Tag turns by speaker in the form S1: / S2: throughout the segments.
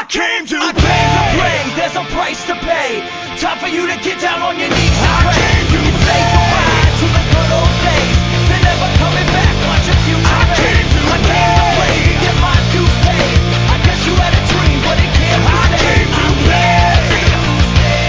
S1: came to play. There's a price to pay. Time for you to get down on your knees and pray. Say goodbye to the good old days. They're never coming back. Watch your future fade. I came to play to get my dues paid. I guess you had a dream, but it can't be saved. I'm here to stay.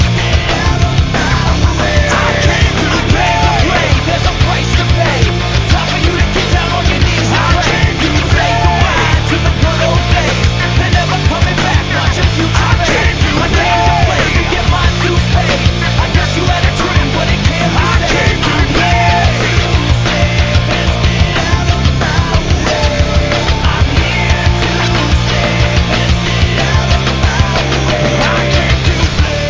S1: I came to play. There's a price to pay. Time for you to get down on your knees and pray. Say goodbye to the good old days. They're never coming back. Watch your future fade. I came to play to get my dues paid. I guess you had a dream, but it can't be saved. I'm here to stay. Let's get out of my way. I'm here to stay. Let's get out of my way. I came to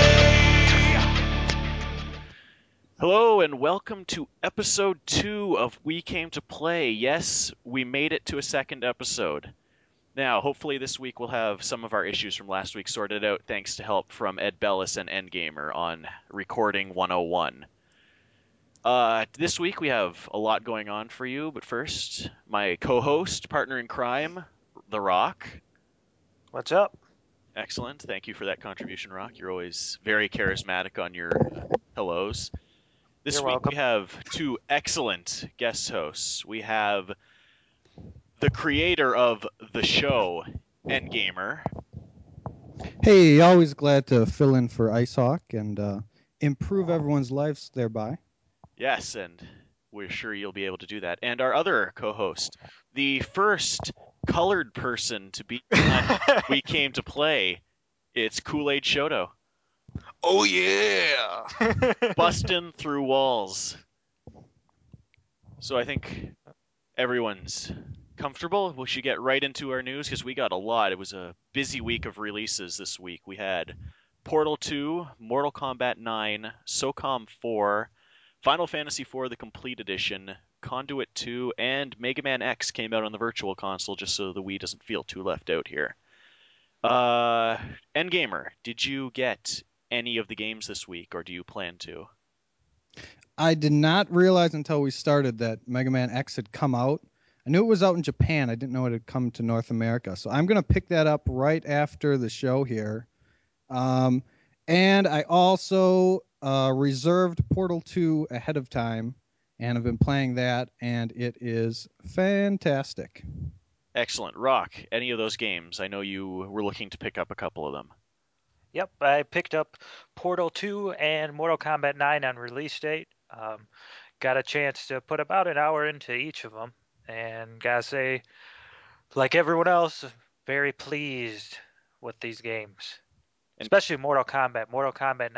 S1: play.
S2: Hello and welcome to episode 2 of We Came to Play. Yes, we made it to a second episode. Now, hopefully this week we'll have some of our issues from last week sorted out thanks to help from Ed Bellis and Endgamer on Recording 101. This week we have a lot going on for you, but first, my co-host, partner in crime, The Rock.
S3: What's up?
S2: Excellent. Thank you for that contribution, Rock. You're always very charismatic on your hellos. This
S3: You're
S2: week
S3: welcome.
S2: we have two excellent guest hosts. We have the creator of the show, Endgamer.
S4: Hey, always glad to fill in for Icehawk and improve everyone's lives thereby.
S2: Yes, and we're sure you'll be able to do that. And our other co-host, the first colored person to be on We Came to Play. It's Kool-Aid Shoto.
S5: Oh yeah!
S2: Busting through walls. So I think everyone's comfortable. We should get right into our news because we got a lot. It was a busy week of releases this week. We had Portal 2, Mortal Kombat 9, SOCOM 4, Final Fantasy 4 the Complete Edition, Conduit 2, and Mega Man X came out on the Virtual Console just so the Wii doesn't feel too left out here. Endgamer, did you get any of the games this week, or do you plan to?
S4: I did not realize until we started that Mega Man X had come out. I knew it was out in Japan. I didn't know it had come to North America. So I'm going to pick that up right after the show here. And I also reserved Portal 2 ahead of time and have been playing that, and it is fantastic.
S2: Excellent. Rock, any of those games? I know you were looking to pick up a couple of them.
S3: Yep, I picked up Portal 2 and Mortal Kombat 9 on release date. Got a chance to put about an hour into each of them, and gotta say, like everyone else, very pleased with these games, especially Mortal Kombat. Mortal Kombat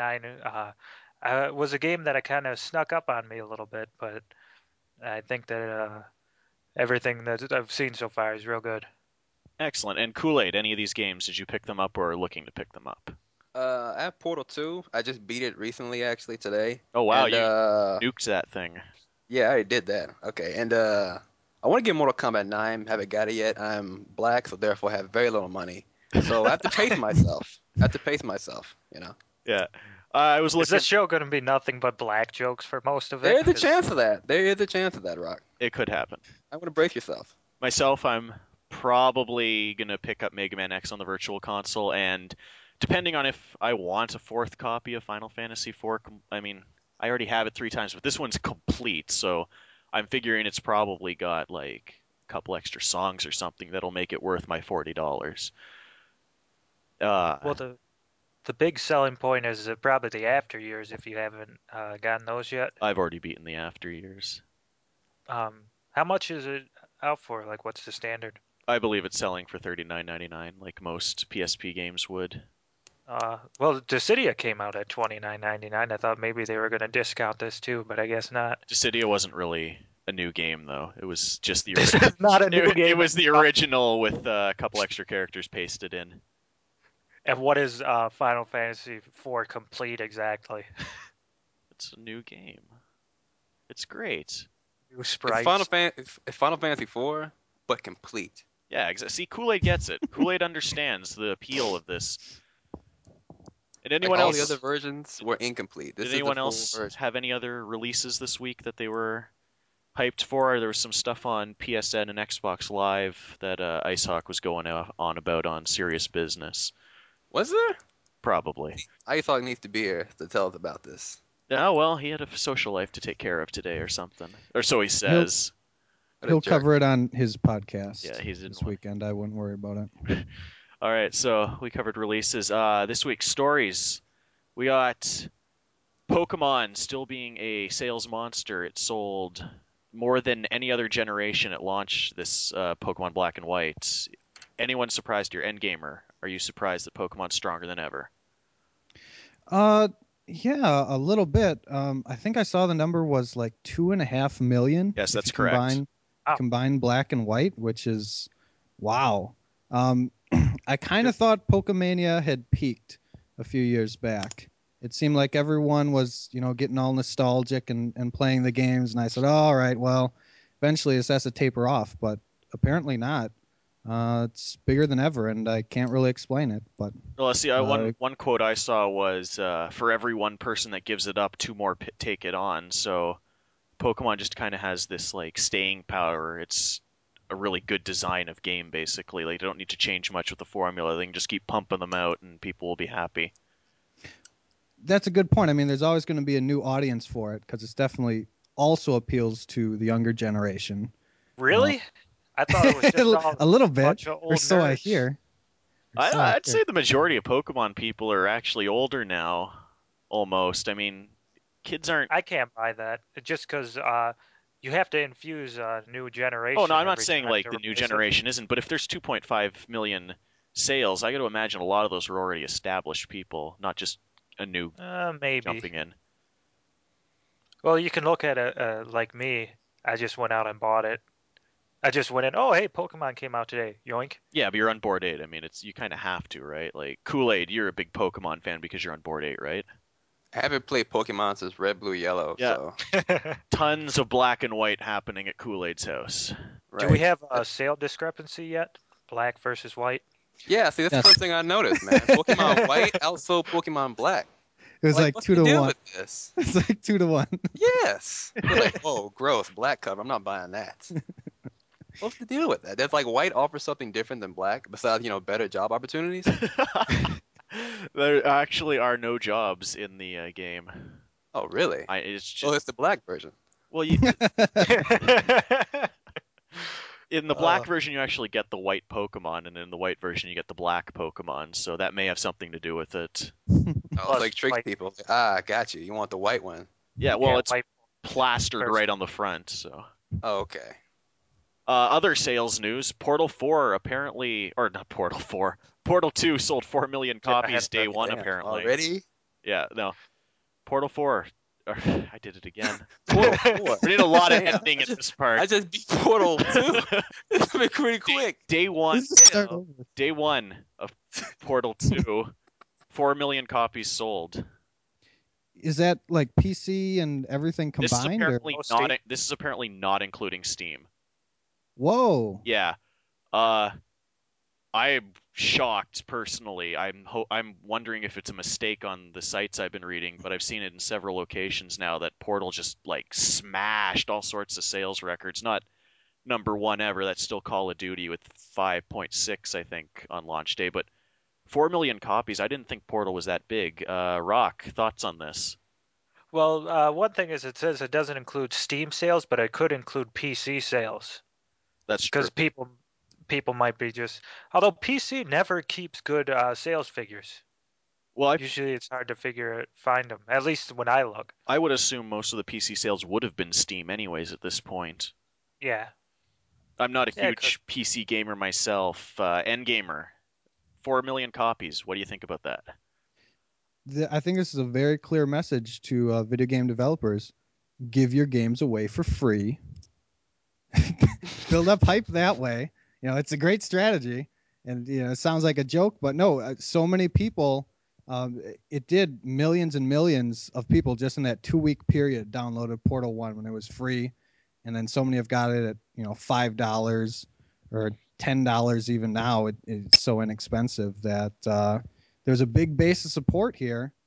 S3: 9 was a game that I kind of snuck up on me a little bit, but I think that everything that I've seen so far is real good.
S2: Excellent. And Kool-Aid, any of these games, did you pick them up or are looking to pick them up?
S5: I have Portal 2. I just beat it recently, actually, today.
S2: Oh, wow,
S5: And,
S2: you nuked that thing.
S5: yeah, I already did that. Okay, and I want to get Mortal Kombat 9. Haven't got it yet. I'm black, so therefore have very little money. So I have to pace myself. You know.
S2: Yeah. I was
S3: Is
S2: looking...
S3: this show going to be nothing but black jokes for most of it?
S5: There is a
S3: 'Cause-
S5: chance of that. There is a chance of that, Rock.
S2: It could happen.
S5: I'm gonna brace yourself.
S2: Myself, I'm probably going to pick up Mega Man X on the Virtual Console, and depending on if I want a fourth copy of Final Fantasy IV, I mean, I already have it 3 times, but this one's complete, so I'm figuring it's probably got, like, a couple extra songs or something that'll make it worth my $40.
S3: Well, the big selling point is probably the after years if you haven't gotten those yet.
S2: I've already beaten the after years.
S3: How much is it out for? Like, what's the standard?
S2: I believe it's selling for $39.99, like most PSP games would.
S3: Well, Dissidia came out at $29.99. I thought maybe they were going to discount this too, but I guess not.
S2: Dissidia wasn't really a new game, though. It was just the
S3: This
S2: original.
S3: is not a new
S2: It
S3: game.
S2: was the original with a couple extra characters pasted in.
S3: And what is Final Fantasy IV Complete exactly?
S2: It's a new game. It's great.
S3: New
S5: It's
S3: sprites.
S5: Final Fantasy 4, but complete.
S2: Yeah, see, Kool-Aid gets it. Kool-Aid understands the appeal of this. And anyone
S5: Like all
S2: else?
S5: the other versions were incomplete. This
S2: Did
S5: is
S2: anyone
S5: the full
S2: else
S5: version.
S2: have any other releases this week that they were hyped for. There was some stuff on PSN and Xbox Live that IceHawk was going on about on Serious Business.
S5: Was there?
S2: Probably.
S5: I thought he needs to be here to tell us about this.
S2: Oh, well, he had a social life to take care of today or something. Or so he says.
S5: What a
S4: He'll
S5: jerk.
S4: cover it on his podcast.
S2: Yeah, he's in
S4: this
S2: one.
S4: weekend. I wouldn't worry about it.
S2: All right, so we covered releases. This week, stories. We got Pokemon still being a sales monster. It sold more than any other generation at launch, this Pokemon Black and White. Anyone surprised your endgamer? Are you surprised that Pokemon's stronger than ever?
S4: Yeah, a little bit. I think I saw the number was like 2.5 million.
S2: Yes,
S4: if
S2: that's
S4: you
S2: correct.
S4: Combine Black and White, which is wow. I kind of thought Pokemania had peaked a few years back. It seemed like everyone was, getting all nostalgic and playing the games, and I said, oh, all right, well, eventually this has to taper off, but apparently not. It's bigger than ever, and I can't really explain it. But
S2: Well, let's see. One quote I saw was, "For every one person that gives it up, two more take it on." So Pokemon just kind of has this like staying power. It's a really good design of game, basically. Like, they don't need to change much with the formula. They can just keep pumping them out, and people will be happy.
S4: that's a good point. I mean, there's always going to be a new audience for it because it's definitely also appeals to the younger generation.
S3: Really? I thought it was just all
S4: a little bit,
S3: bunch of
S4: or
S3: old
S4: so I
S3: nerds.
S4: hear. Or so I
S2: I'd
S4: hear.
S2: say the majority of Pokemon people are actually older now, almost. I mean, kids aren't.
S3: I can't buy that just because you have to infuse a new generation.
S2: Oh no, I'm not
S3: every
S2: saying
S3: time
S2: like
S3: to
S2: the new
S3: replace it.
S2: generation isn't, but if there's 2.5 million sales, I got to imagine a lot of those were already established people, not just a new
S3: Maybe.
S2: jumping in.
S3: Well, you can look at it like me. I just went out and bought it. I just went in. Oh, hey, Pokemon came out today. Yoink.
S2: Yeah, but you're on board 8. I mean, it's you kind of have to, right? Like Kool-Aid, you're a big Pokemon fan because you're on board 8, right?
S5: I haven't played Pokemon since Red, Blue, Yellow,
S2: Yeah.
S5: so
S2: Tons of Black and White happening at Kool-Aid's house.
S5: right.
S3: Do we have a sale discrepancy yet? Black versus white?
S5: Yeah, see, that's
S4: Yes.
S5: the first thing I noticed, man. Pokemon White outsold Pokemon Black.
S4: It was like
S5: what's
S4: 2
S5: the
S4: to
S5: deal
S4: 1.
S5: with this?
S4: It's like 2 to 1.
S5: Yes. They're like, whoa, gross, black cover. I'm not buying that. What's the deal with that? Does like white offer something different than black besides, better job opportunities?
S2: There actually are no jobs in the game.
S5: Oh, really?
S2: It's
S5: So
S2: just
S5: it's the black version.
S2: well, in the black version you actually get the white Pokemon, and in the white version you get the black Pokemon. So that may have something to do with it.
S5: Oh,
S3: Plus,
S5: it's like tricks
S3: white-
S5: people. I got you. You want the white one.
S2: Yeah, well,
S3: yeah,
S2: it's
S3: white.
S2: plastered
S3: version.
S2: right on the front. So.
S5: Oh, okay.
S2: Other sales news: Portal 4 apparently, or not Portal 4, Portal 2 sold 4 million
S3: Get my
S2: copies
S3: head
S2: day
S3: right.
S2: one.
S5: Damn,
S2: Apparently,
S5: already?
S2: yeah, no, Portal 4. I did it again.
S5: Portal 4.
S2: We need a lot of
S5: Damn,
S2: editing at this part.
S5: I just beat Portal 2. It's been pretty quick.
S2: Day one,
S4: Let's just start
S5: Damn.
S4: over.
S2: day one of Portal 2, 4 million copies sold.
S4: Is that like PC and everything
S2: This is
S4: combined? Or?
S2: apparently
S3: Oh,
S2: not.
S3: Steam?
S2: This is apparently not including Steam.
S4: Whoa.
S2: Yeah. I'm shocked personally. I'm wondering if it's a mistake on the sites I've been reading, but I've seen it in several locations now that Portal just like smashed all sorts of sales records. Not number one ever. That's still Call of Duty with 5.6, I think, on launch day, but 4 million copies. I didn't think Portal was that big. Rock, thoughts on this?
S3: Well, one thing is it says it doesn't include Steam sales, but it could include PC sales
S2: That's true.
S3: because people might be just. Although PC never keeps good sales figures.
S2: Well,
S3: Usually it's hard to find them. At least when I look.
S2: I would assume most of the PC sales would have been Steam anyways at this point.
S3: Yeah.
S2: I'm not a
S3: Yeah,
S2: huge PC gamer myself. Endgamer, 4 million copies. What do you think about that?
S4: I think this is a very clear message to video game developers. Give your games away for free. Build up hype that way. It's a great strategy. And, it sounds like a joke, but no, so many people, it did millions and millions of people just in that 2-week period downloaded Portal 1 when it was free. And then so many have got it at, $5 or $10 even now. It's so inexpensive that there's a big base of support here.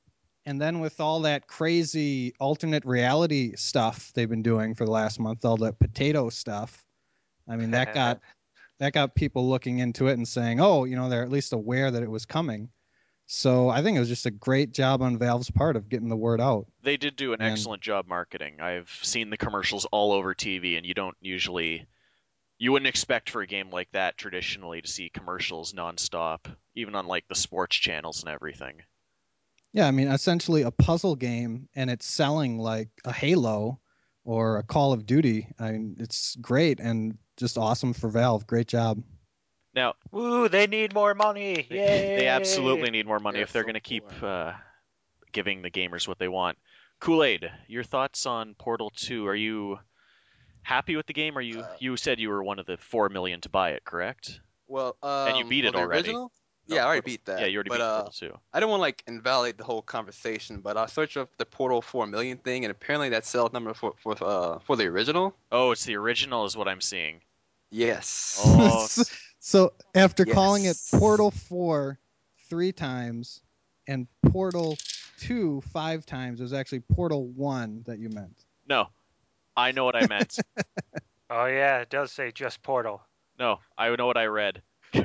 S4: And then with all that crazy alternate reality stuff they've been doing for the last month, all that potato stuff, I mean, that got people looking into it and saying, oh, they're at least aware that it was coming. So I think it was just a great job on Valve's part of getting the word out.
S2: They did do an
S4: And-
S2: excellent job marketing. I've seen the commercials all over TV, and you wouldn't expect for a game like that traditionally to see commercials nonstop, even on like the sports channels and everything.
S4: Yeah, I mean, essentially a puzzle game, and it's selling like a Halo or a Call of Duty. I mean, it's great and just awesome for Valve. Great job.
S2: Now,
S3: Woo, they need more money. Yay!
S2: they absolutely need more money
S5: They're
S2: if they're
S5: so
S2: going to keep
S5: poor.
S2: giving the gamers what they want. Kool-Aid, your thoughts on Portal 2? Are you happy with the game? You said you were one of the 4 million to buy it, correct?
S5: Well,
S2: And you beat
S5: for
S2: it
S5: the
S2: already.
S5: original?
S2: No,
S5: Yeah, I already
S2: Portal-
S5: beat that.
S2: Yeah, you already
S5: but
S2: beat Portal 2.
S5: I don't want to like invalidate the whole conversation, but I searched up the Portal 4 million thing, and apparently that sales number for the original.
S2: Oh, it's the original is what I'm seeing.
S5: Yes.
S2: Oh,
S4: So after calling it
S5: Yes.
S4: Portal 4 3 times and Portal 2 5 times, it was actually Portal 1 that you meant.
S2: no. I know what I meant.
S3: Oh yeah, it does say just Portal.
S2: No, I know what I read.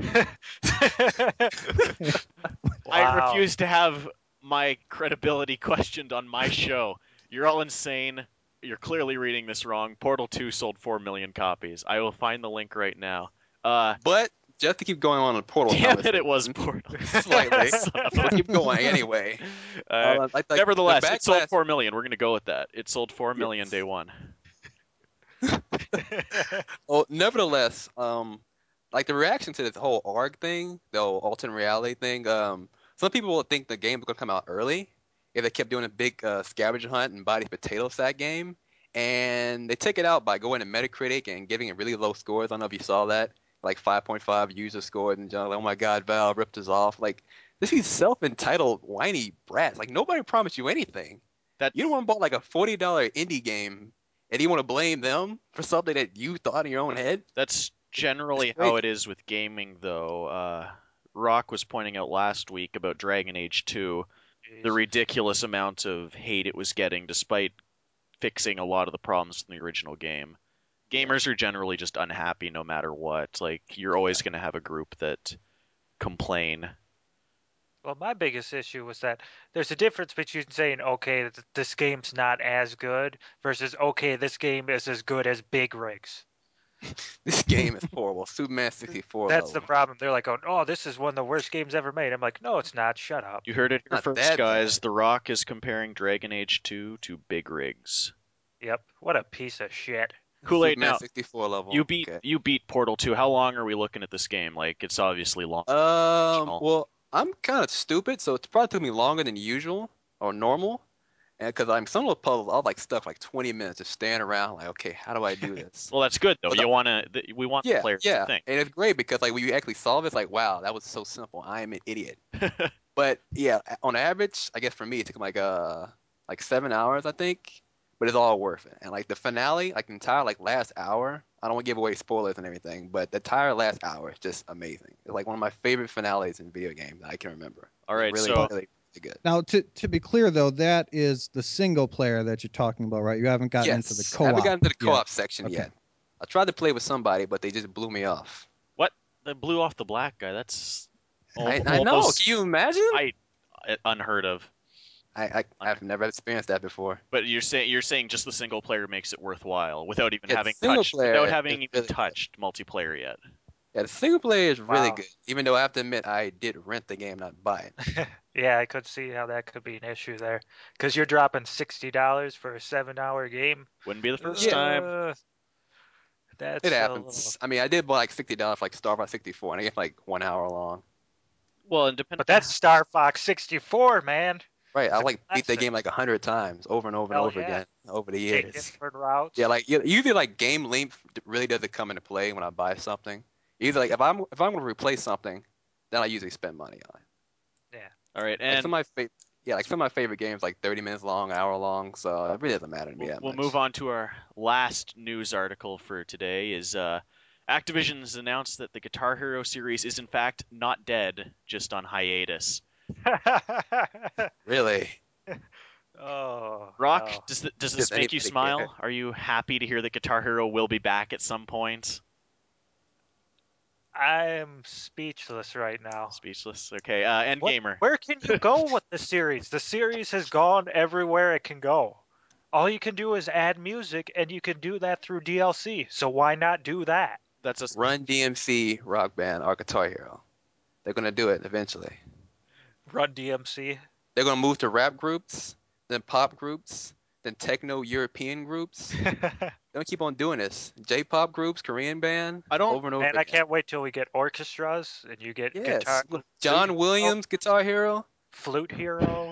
S3: Wow.
S2: I refuse to have my credibility questioned on my show. You're all insane. You're clearly reading this wrong. Portal 2 sold 4 million copies. I will find the link right now.
S5: But just to keep going on a Portal
S2: Damn it, it
S5: conversation,
S2: was Portal.
S5: slightly.
S2: Son of
S5: We'll
S2: a-
S5: keep going anyway. Like
S2: Nevertheless,
S5: the
S2: it sold
S5: backlash-
S2: 4 million. We're going to go with that. It sold 4 million
S5: Yes.
S2: day one.
S5: Well, nevertheless, like the reaction to this whole ARG thing, the whole alternate reality thing, some people will think the game was gonna come out early if they kept doing a big scavenger hunt and body potato sack game, and they take it out by going to Metacritic and giving it really low scores. I don't know if you saw that, like 5.5 user scored, and like, oh my God, Valve ripped us off. Like these self-entitled whiny brats. Like nobody promised you anything.
S2: That's
S5: You don't want to buy like a $40 indie game, and you want to blame them for something that you thought in your own head?
S2: That's generally
S5: It's
S2: how
S5: crazy.
S2: it is with gaming, though. Rock was pointing out last week about Dragon Age 2, the ridiculous amount of hate it was getting despite fixing a lot of the problems in the original game. Gamers are generally just unhappy no matter what. Like, you're always going to have a group that complain.
S3: Well, my biggest issue was that there's a difference between saying, okay, this game's not as good, versus, okay, this game is as good as Big Rigs.
S5: This game is horrible. Superman 64
S3: That's the
S5: level.
S3: problem. They're like, oh, this is one of the worst games ever made. I'm like, no, it's not. Shut up.
S2: You heard it here
S5: Not
S2: first,
S5: that
S2: guys.
S5: bad.
S2: The Rock is comparing Dragon Age 2 to Big Rigs.
S3: Yep. What a piece of shit.
S2: Kool-Aid,
S5: Superman
S2: now,
S5: 64 level.
S2: you beat
S5: Okay.
S2: you beat Portal 2. How long are we looking at this game? Like, it's obviously long.
S5: Well, I'm kind of stupid, so it probably took me longer than usual or normal. And because I'm some of the puzzles, I was like stuck for like 20 minutes just standing around, like, okay, how do I do this?
S2: Well, that's good though.
S5: But
S2: You wanna, we want the
S5: yeah,
S2: players
S5: yeah,
S2: to think.
S5: and it's great because like when you actually solve it, it's like, wow, that was so simple. I am an idiot. But yeah, on average, I guess for me, it took like 7 hours, I think. But it's all worth it. And like the finale, like the entire like last hour, I don't want to give away spoilers and everything, but the entire last hour is just amazing. It's like one of my favorite finales in video games that I can remember.
S2: All right,
S5: really,
S2: so
S5: really, really good.
S4: Now, to be clear, though, that is the single player that you're talking about, right? You haven't gotten into the
S5: Yes, I
S4: co-op.
S5: haven't gotten to the
S4: yet.
S5: co-op section
S4: Okay.
S5: yet. I tried to play with somebody, but they just blew me off.
S2: what? That blew off the black guy. That's
S5: I know.
S2: almost
S5: Can you imagine?
S2: unheard of.
S5: I've never experienced that before.
S2: But you're saying just the single player makes it worthwhile without even
S5: Yeah,
S2: having
S5: single
S2: touched
S5: player
S2: without
S5: is
S2: having even
S5: really good.
S2: touched multiplayer yet.
S5: Yeah, the single player is really
S3: Wow.
S5: good. Even though I have to admit, I did rent the game, not buy it.
S3: Yeah, I could see how that could be an issue there. Because you're dropping $60 for a 7-hour game.
S2: Wouldn't be the first
S5: Yeah.
S2: time.
S3: That's
S5: It
S3: a
S5: happens.
S3: little...
S5: I mean, I did buy like $60 for like Star Fox 64, and I get like 1 hour long.
S2: Well, and depending.
S3: But that's Star Fox 64, man.
S5: Right, I
S3: It's a
S5: like beat the
S3: classic.
S5: game like 100 times over and over and
S3: Hell
S5: over
S3: yeah.
S5: again over the
S3: Take
S5: years.
S3: different routes.
S5: Yeah, like usually like game length really doesn't come into play when I buy something. Either like if I'm gonna replace something, then I usually spend money on it.
S2: All right,
S5: Like
S2: and
S5: some of my some of my favorite games like 30 minutes long, hour long, so it really doesn't matter to me that
S2: we'll
S5: much.
S2: move on to our last news article for today. Is Activision has announced that the Guitar Hero series is in fact not dead, just on hiatus.
S5: Really?
S3: Oh,
S2: Rock,
S3: no.
S2: does this
S5: Does
S2: make you
S5: anybody
S2: smile?
S5: care?
S2: Are you happy to hear that Guitar Hero will be back at some point?
S3: I'm speechless right now.
S2: Speechless. Okay.
S3: What,
S2: Endgamer.
S3: where can you go with the series? The series has gone everywhere it can go. All you can do is add music, and you can do that through DLC. So why not do that?
S2: That's a
S5: Run DMC, Rock Band, or Guitar Hero. They're gonna do it eventually.
S3: Run DMC.
S5: They're gonna move to rap groups, then pop groups, then techno European groups. Don't keep on doing this. J-pop groups, Korean band,
S2: I don't-
S5: over and over
S3: Man, I
S5: again.
S3: can't wait till we get orchestras and you get
S5: Yes.
S3: guitar,
S5: John Williams, Guitar Hero.
S3: flute hero.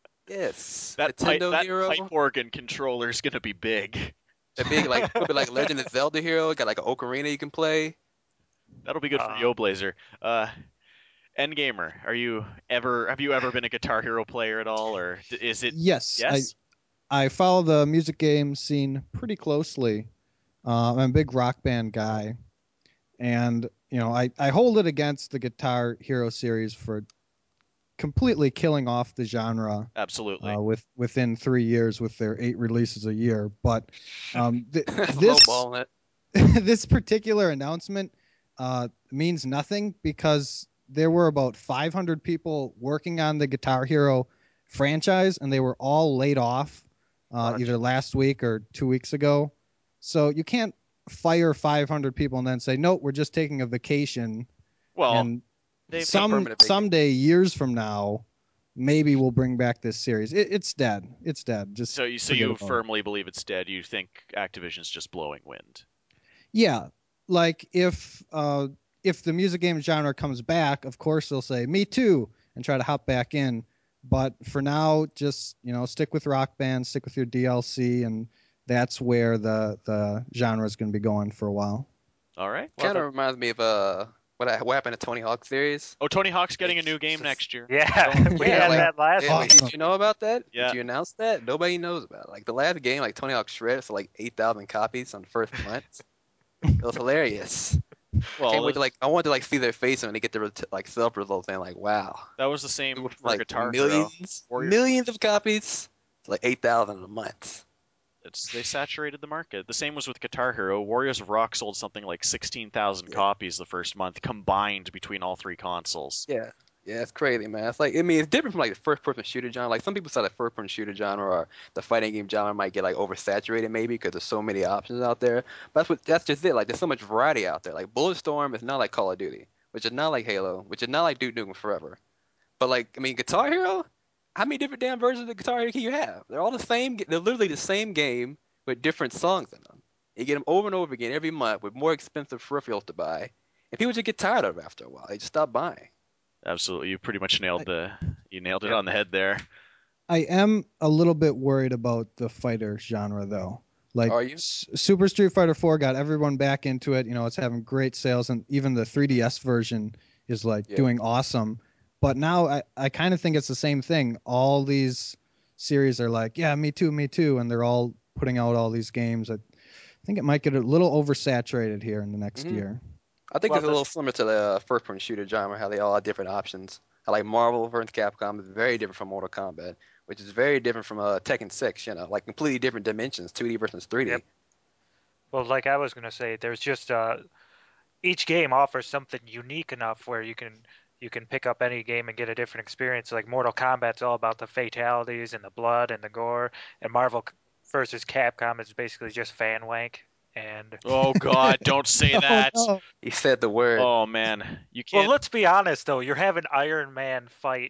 S5: Yes.
S2: that
S5: Nintendo
S2: that
S5: Hero.
S2: pipe organ controller is gonna be big.
S5: The big like could be like Legend of Zelda Hero. Got like an ocarina you can play.
S2: That'll be good for Yo Blazer. Endgamer, have you ever been a Guitar Hero player at all, or is it?
S4: Yes,
S2: Yes.
S4: I follow the music game scene pretty closely. I'm a big Rock Band guy, and I hold it against the Guitar Hero series for completely killing off the genre
S2: Absolutely.
S4: within 3 years with their 8 releases a year. But this
S5: Lowballing it.
S4: this particular announcement means nothing because there were about 500 people working on the Guitar Hero franchise, and they were all laid off either last week or 2 weeks ago. So you can't fire 500 people and then say, no, we're just taking a vacation.
S2: Well,
S4: And
S2: they
S5: permanent vacation.
S4: someday, years from now, maybe we'll bring back this series. It's dead. It's dead. Just
S2: so
S4: forget
S2: you
S4: about it.
S2: firmly believe it's dead. You think Activision's just blowing wind.
S4: Yeah, like if the music game genre comes back, of course they'll say me too and try to hop back in. But for now, just stick with Rock Band, stick with your DLC, and that's where the genre is going to be going for a while.
S2: All right. Well,
S5: Kind of reminds me of what happened to Tony Hawk series.
S2: oh, Tony Hawk's getting a new game
S5: It's-
S2: next year.
S3: Yeah, we
S5: Yeah,
S3: had
S5: like-
S3: that last
S5: Yeah,
S3: week.
S5: did you know about that?
S2: Yeah.
S5: Did you announce that? Nobody knows about it. Like the last game, like Tony Hawk Shred, so like 8,000 copies on the first month. It was hilarious.
S2: Well,
S5: Can't wait to I want to see their face when they get the sales results and wow,
S2: that was the same
S5: It was,
S2: for Guitar Hero.
S5: millions,
S2: Warrior-
S5: millions of copies. It's like 8,000 a month.
S2: They saturated the market. The same was with Guitar Hero. Warriors of Rock sold something like 16,000
S5: Yeah.
S2: copies the first month combined between all 3 consoles.
S5: Yeah, yeah, it's crazy, man. It's it's different from like the first-person shooter genre. Like some people say the first-person shooter genre or the fighting game genre might get like oversaturated maybe because there's so many options out there. But that's just it. Like there's so much variety out there. Like Bulletstorm is not like Call of Duty, which is not like Halo, which is not like Duke Nukem Forever. But Guitar Hero, how many different damn versions of Guitar Hero can you have? They're all the same. They're literally the same game with different songs in them. You get them over and over again every month with more expensive peripherals to buy, and people just get tired of it after a while. They just stop buying.
S2: Absolutely. You pretty much nailed it on the head there.
S4: I am a little bit worried about the fighter genre, though. Like,
S5: Are you?
S4: Super Street Fighter 4 got everyone back into it. It's having great sales, and even the 3DS version is doing awesome. But now I kind of think it's the same thing. All these series are like, yeah, me too, and they're all putting out all these games. I think it might get a little oversaturated here in the next
S5: Mhm.
S4: year.
S5: I think
S3: Well,
S5: it's a little similar to the first-person shooter genre, how they all have different options. I like Marvel versus Capcom is very different from Mortal Kombat, which is very different from Tekken 6. Like completely different dimensions, 2D versus 3D.
S3: Yep. Well, like I was gonna say, there's just each game offers something unique enough where you can pick up any game and get a different experience. Like Mortal Kombat's all about the fatalities and the blood and the gore, and Marvel versus Capcom is basically just fan wank. And
S2: Oh God, don't say that.
S4: Oh, no.
S5: He said the word.
S2: Oh man, you
S3: well,
S2: can't.
S3: let's be honest though, you're having Iron Man fight.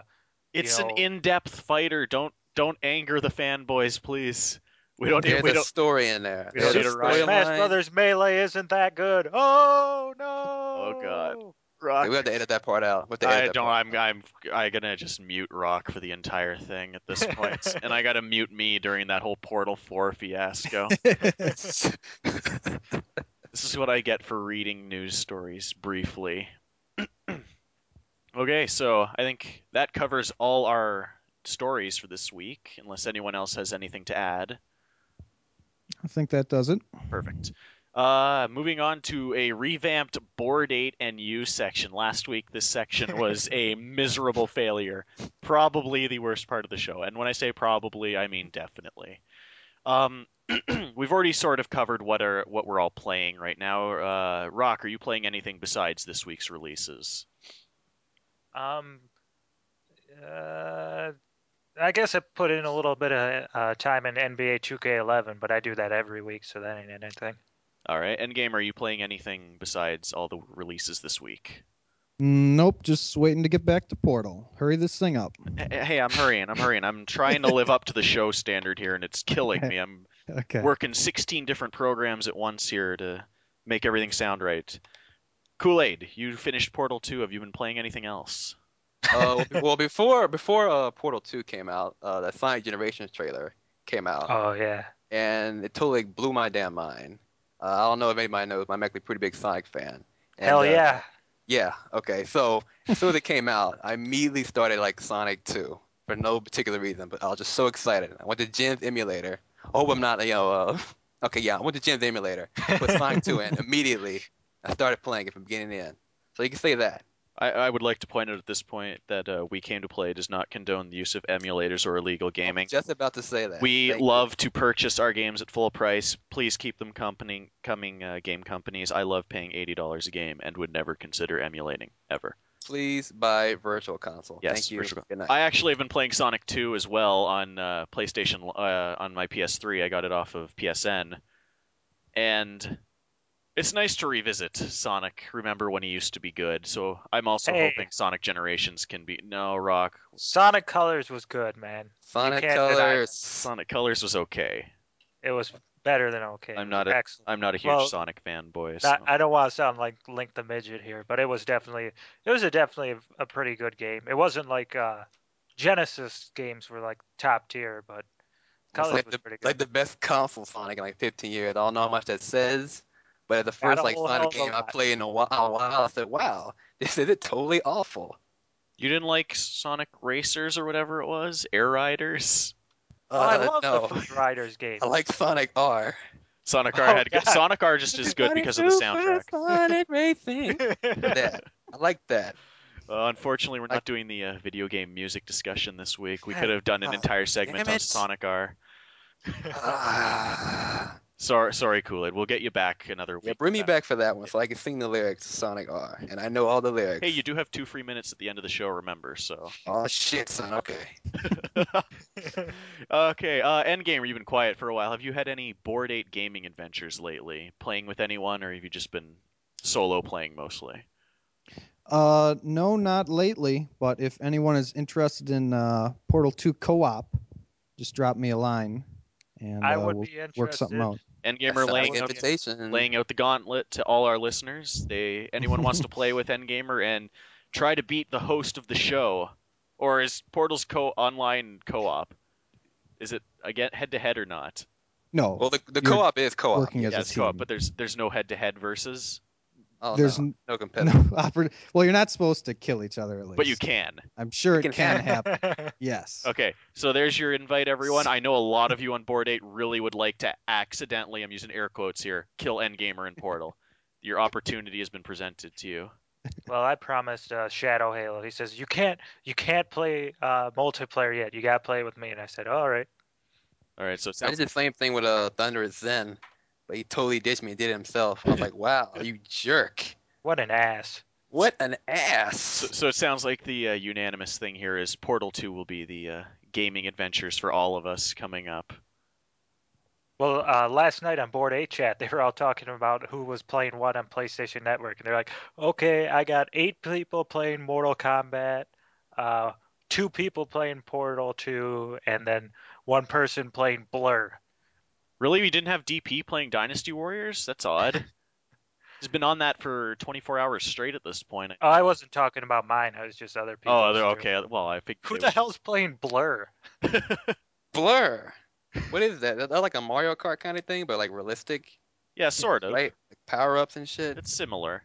S2: It's an
S3: know-
S2: in-depth fighter. Don't anger the fanboys, please. We don't need.
S5: There's
S2: We
S5: a
S2: don't.
S5: story in there.
S2: we
S5: There's
S2: don't
S5: a
S2: need to rush.
S3: Smash
S5: storyline.
S3: Brothers Melee isn't that good. Oh no!
S2: Oh God,
S5: Okay,
S2: Rock.
S5: we have to edit that part out. We have to edit
S2: I
S5: that
S2: don't.
S5: part
S2: I'm gonna just mute Rock for the entire thing at this point, and I gotta mute me during that whole Portal 4 fiasco. This is what I get for reading news stories briefly. Okay, so I think that covers all our stories for this week, unless anyone else has anything to add.
S4: I think that does it.
S2: Perfect. Moving on to a revamped Board 8 NU section. Last week, this section was a miserable failure. Probably the worst part of the show. And when I say probably, I mean definitely. We've already sort of covered what we're all playing right now. Rock, are you playing anything besides this week's releases?
S3: Um, I guess I put in a little bit of time in NBA 2K11, but I do that every week, so that ain't anything.
S2: All right. Endgame, are you playing anything besides all the releases this week?
S4: Nope, just waiting to get back to Portal. Hurry this thing up.
S2: Hey, I'm hurrying. I'm trying to live up to the show standard here, and it's killing me. I'm
S4: Okay.
S2: working 16 different programs at once here to make everything sound right. Kool-Aid, you finished Portal 2. Have you been playing anything else?
S5: Well, before Portal 2 came out, the Sonic Generations trailer came out,
S3: Oh yeah.
S5: and it totally blew my damn mind. I don't know if anybody knows, but I'm actually a pretty big Sonic fan. And,
S3: Hell yeah.
S5: Yeah, okay. So as soon as it came out, I immediately started like Sonic 2 for no particular reason, but I was just so excited. I went to Jim's emulator. I hope I'm not, okay, yeah, I went to Jim's emulator, put Sonic 2 in immediately. I started playing it from beginning to end. So you can say that.
S2: I would like to point out at this point that We Came to Play does not condone the use of emulators or illegal
S5: I
S2: gaming.
S5: was just about to say that.
S2: We
S5: Thank you.
S2: love to purchase our games at full price. Please keep them coming, game companies. I love paying $80 a game and would never consider emulating, ever.
S5: Please buy Virtual Console.
S2: Yes,
S5: Thank you.
S2: Virtual.
S5: Good night.
S2: I actually have been playing Sonic 2 as well on PlayStation, on my PS3. I got it off of PSN. And it's nice to revisit Sonic. Remember when he used to be good. So I'm also
S3: Hey.
S2: hoping Sonic Generations can be. No, Rock.
S3: Sonic Colors was good, man.
S5: Sonic
S3: can't deny
S5: Colors.
S2: Sonic Colors was okay.
S3: It was better than okay.
S2: I'm
S3: It
S2: not
S3: was
S2: a
S3: excellent.
S2: I'm not a huge
S3: Well,
S2: Sonic fanboy.
S3: Not,
S2: So.
S3: I don't want to sound like Link the Midget here, but it was definitely a pretty good game. It wasn't like Genesis games were like top tier, but
S5: It's
S3: Colors
S5: like
S3: was
S5: the
S3: pretty good.
S5: like the best console Sonic in like 15 years. I don't know how much that says, but at the
S3: Not
S5: first
S3: a
S5: like
S3: whole hell
S5: Sonic
S3: of a
S5: game I
S3: lot.
S5: played in a while, I said, "Wow, this is totally awful."
S2: You didn't like Sonic Racers or whatever it was? Air Riders?
S3: Oh, I love the
S5: No,
S3: Food Riders games.
S5: I like Sonic R.
S2: Sonic R
S3: Oh,
S2: had good.
S3: God.
S2: Sonic R just is good because of the soundtrack.
S5: Sonic Racing. That I like that.
S2: Unfortunately, we're
S5: Like-
S2: not doing the video game music discussion this week. We could have done an entire segment
S5: damn
S2: on
S5: it.
S2: Sonic R.
S5: Ah.
S2: Sorry, Kool-Aid. We'll get you back another
S5: Yeah,
S2: week.
S5: bring me back for that one so I can sing the lyrics to Sonic R, and I know all the lyrics.
S2: Hey, you do have 2 free minutes at the end of the show, remember? So.
S5: Oh shit, son. Okay.
S2: Okay, Endgamer, you've been quiet for a while. Have you had any Board 8 gaming adventures lately? Playing with anyone, or have you just been solo playing mostly?
S4: No, not lately. But if anyone is interested in Portal 2 co-op, just drop me a line, and
S3: I would
S4: we'll
S3: be
S4: work something
S3: interested.
S4: out.
S2: Endgamer
S5: That's
S2: laying
S5: an
S2: out,
S5: invitation.
S2: laying out the gauntlet to all our listeners. Anyone wants to play with Endgamer and try to beat the host of the show, or is Portal's online co-op? Is it again head-to-head or not?
S4: No,
S5: Well, the
S4: you're
S5: co-op is co-op.
S4: working as
S2: Yeah,
S4: a
S2: it's co-op,
S4: team.
S2: but there's no head-to-head versus.
S5: Oh,
S4: There's
S5: no
S4: no
S5: competitive.
S4: Well, you're not supposed to kill each other at least.
S2: But you can.
S4: I'm sure
S5: You
S4: it
S5: can
S4: can happen. Yes.
S2: Okay, so there's your invite, everyone. I know a lot of you on Board 8 really would like to accidentally, I'm using air quotes here, kill Endgamer in Portal. Your opportunity has been presented to you.
S3: Well, I promised Shadow Halo. He says you can't play multiplayer yet. You gotta play with me, and I said, all right.
S2: All right, so it
S5: I
S2: sounds
S5: did the same thing with Thunderous Zen, but he totally ditched me and did it himself. I was like, wow, you jerk.
S3: What an ass.
S5: What an ass.
S2: so it sounds like the unanimous thing here is Portal 2 will be the gaming adventures for all of us coming up.
S3: Well, last night on Board 8 chat, they were all talking about who was playing what on PlayStation Network, and they're like, okay, I got 8 people playing Mortal Kombat, 2 people playing Portal 2, and then 1 person playing Blur.
S2: Really? We didn't have DP playing Dynasty Warriors? That's odd. He's been on that for 24 hours straight at this point.
S3: Oh, I wasn't talking about mine. I was just other people's.
S2: Oh, they're
S3: too.
S2: okay. Well, I think
S3: Who the hell's playing Blur?
S5: Blur. What is that? That's like a Mario Kart kind of thing, but like realistic,
S2: Yeah, sort of.
S5: right? Like power-ups and shit.
S2: It's similar.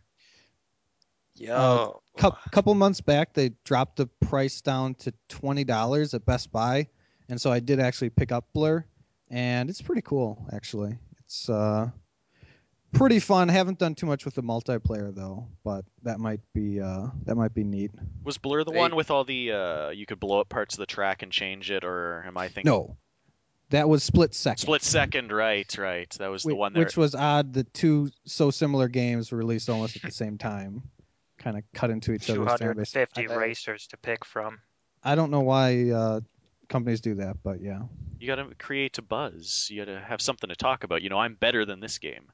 S5: Yo.
S4: Couple months back, they dropped the price down to $20 at Best Buy, and so I did actually pick up Blur, and it's pretty cool actually. It's pretty fun. Haven't done too much with the multiplayer though, but that might be neat.
S2: Was Blur the
S5: They-
S2: one with all the you could blow up parts of the track and change it, or am I thinking?
S4: No, that was Split Second.
S2: Split Second, right. That was the one there.
S4: Which was odd. The two so similar games were released almost at the same time, kind of cut into each other's fan base.
S3: 250
S5: I-
S3: racers to pick from.
S4: I don't know why companies do that, but yeah.
S2: You got to create a buzz. You got to have something to talk about. I'm better than this game.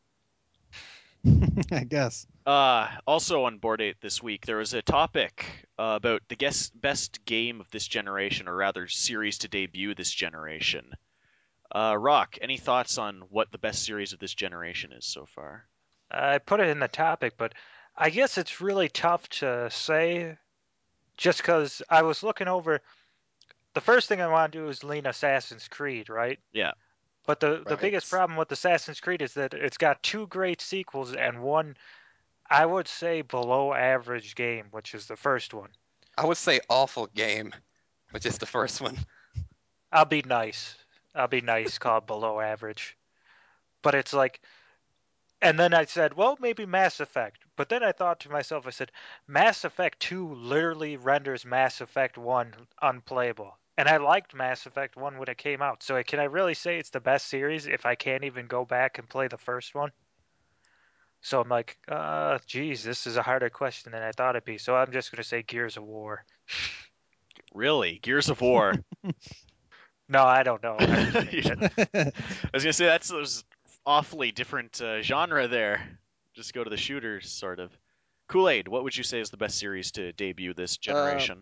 S4: I guess.
S2: Also on Board 8 this week, there was a topic about the best game of this generation, or rather, series to debut this generation. Rock, any thoughts on what the best series of this generation is so far?
S3: I put it in the topic, but I guess it's really tough to say just because I was looking over. The first thing I want to do is lean Assassin's Creed, right?
S2: Yeah.
S3: But the
S5: Right.
S3: biggest problem with Assassin's Creed is that it's got two great sequels and one, I would say, below average game, which is the first one.
S5: I would say awful game, which is the first one.
S3: I'll be nice. Called below average. But it's like, and then I said, well, maybe Mass Effect. But then I thought to myself, I said, Mass Effect 2 literally renders Mass Effect 1 unplayable. And I liked Mass Effect 1 when it came out. So can I really say it's the best series if I can't even go back and play the first one? So I'm like, geez, this is a harder question than I thought it'd be. So I'm just going to say Gears of War.
S2: Really? Gears of War.
S3: No, I don't know.
S2: I was gonna say there's awfully different genre there. Just go to the shooters, sort of. Kool-Aid, what would you say is the best series to debut this generation?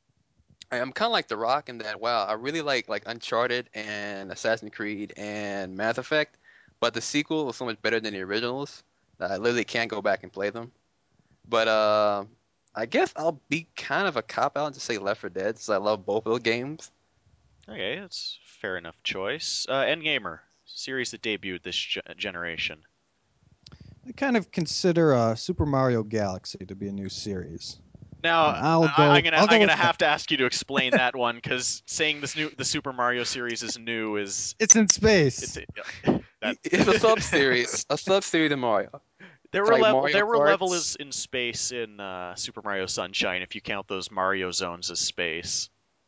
S5: I'm kind of like The Rock in that. Wow, I really like Uncharted and Assassin's Creed and Mass Effect, but the sequel was so much better than the originals that I literally can't go back and play them. But I guess I'll be kind of a cop out and just say Left 4 Dead, since I love both of those games.
S2: Okay, that's fair enough choice. Endgamer, series that debuted this generation.
S4: I kind of consider Super Mario Galaxy to be a new series.
S2: Now,
S4: I'll go.
S2: I'm gonna
S4: I'll go with
S2: have to ask you to explain that one, because saying the Super Mario series is new is
S4: It's in space.
S5: It's a sub-series, a sub-series of Mario.
S2: There
S5: It's
S2: were
S5: like Mario
S2: there were
S5: Karts.
S2: levels in space in Super Mario Sunshine, if you count those Mario zones as space,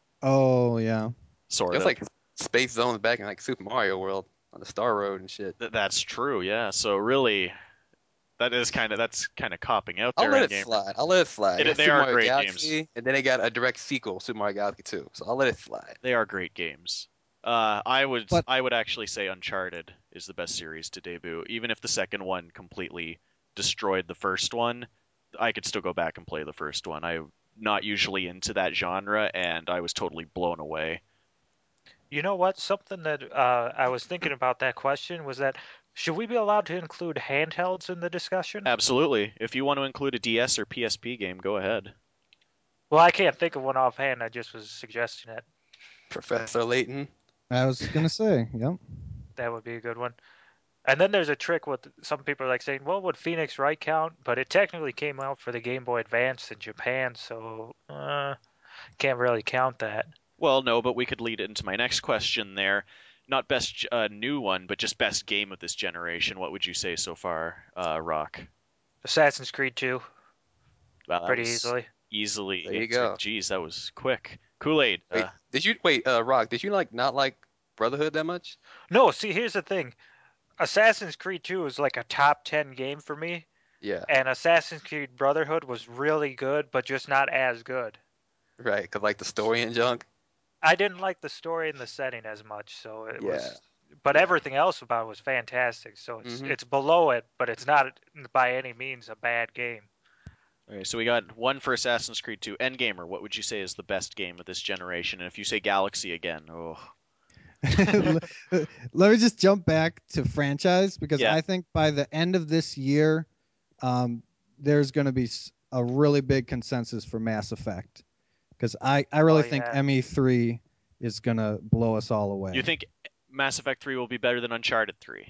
S4: Oh yeah.
S2: sort
S5: It's
S2: of.
S5: like space zones back in like Super Mario World on the Star Road and shit.
S2: That's true, yeah. So really, that's kind of copping out
S5: I'll
S2: there.
S5: let it
S2: Endgamer.
S5: slide. I'll let it slide.
S2: They
S5: It's
S2: are
S5: Super Mario
S2: great
S5: Galaxy,
S2: games.
S5: and then they got a direct sequel, Super Mario Galaxy 2. So I'll let it slide.
S2: They are great games. I would
S4: But-
S2: actually say Uncharted is the best series to debut, even if the second one completely destroyed the first one. I could still go back and play the first one. I'm not usually into that genre, and I was totally blown away.
S3: You know what? Something that I was thinking about that question was that should we be allowed to include handhelds in the discussion?
S2: Absolutely. If you want to include a DS or PSP game, go ahead.
S3: Well, I can't think of one offhand. I just was suggesting it.
S5: Professor Layton.
S4: I was gonna say. Yep.
S3: That would be a good one. And then there's a trick with some people are like saying, well, would Phoenix Wright count? But it technically came out for the Game Boy Advance in Japan, so can't really count that.
S2: Well, no, but we could lead into my next question there. Not best new one, but just best game of this generation. What would you say so far, Rock?
S3: Assassin's Creed 2,
S2: Wow, that
S3: pretty
S2: was
S3: easily.
S2: easily
S5: There you
S2: answered.
S5: go.
S2: Jeez, that was quick. Kool-Aid.
S5: Rock, did you not like Brotherhood that much?
S3: No, see, here's the thing. Assassin's Creed 2 is like a top 10 game for me,
S5: Yeah,
S3: and Assassin's Creed Brotherhood was really good, but just not as good.
S5: right. Cause like the story and junk.
S3: I didn't like the story and the setting as much, so it
S5: Yeah.
S3: was. But everything else about it was fantastic. So
S5: Mhm.
S3: it's below it, but it's not by any means a bad game.
S2: Okay, so we got one for Assassin's Creed 2. Endgamer, what would you say is the best game of this generation? And if you say Galaxy again, oh.
S4: Let me just jump back to franchise because
S2: Yeah.
S4: I think by the end of this year, there's going to be a really big consensus for Mass Effect because I really think
S3: yeah.
S4: ME3 is going to blow us all away.
S2: You think Mass Effect 3 will be better than Uncharted 3?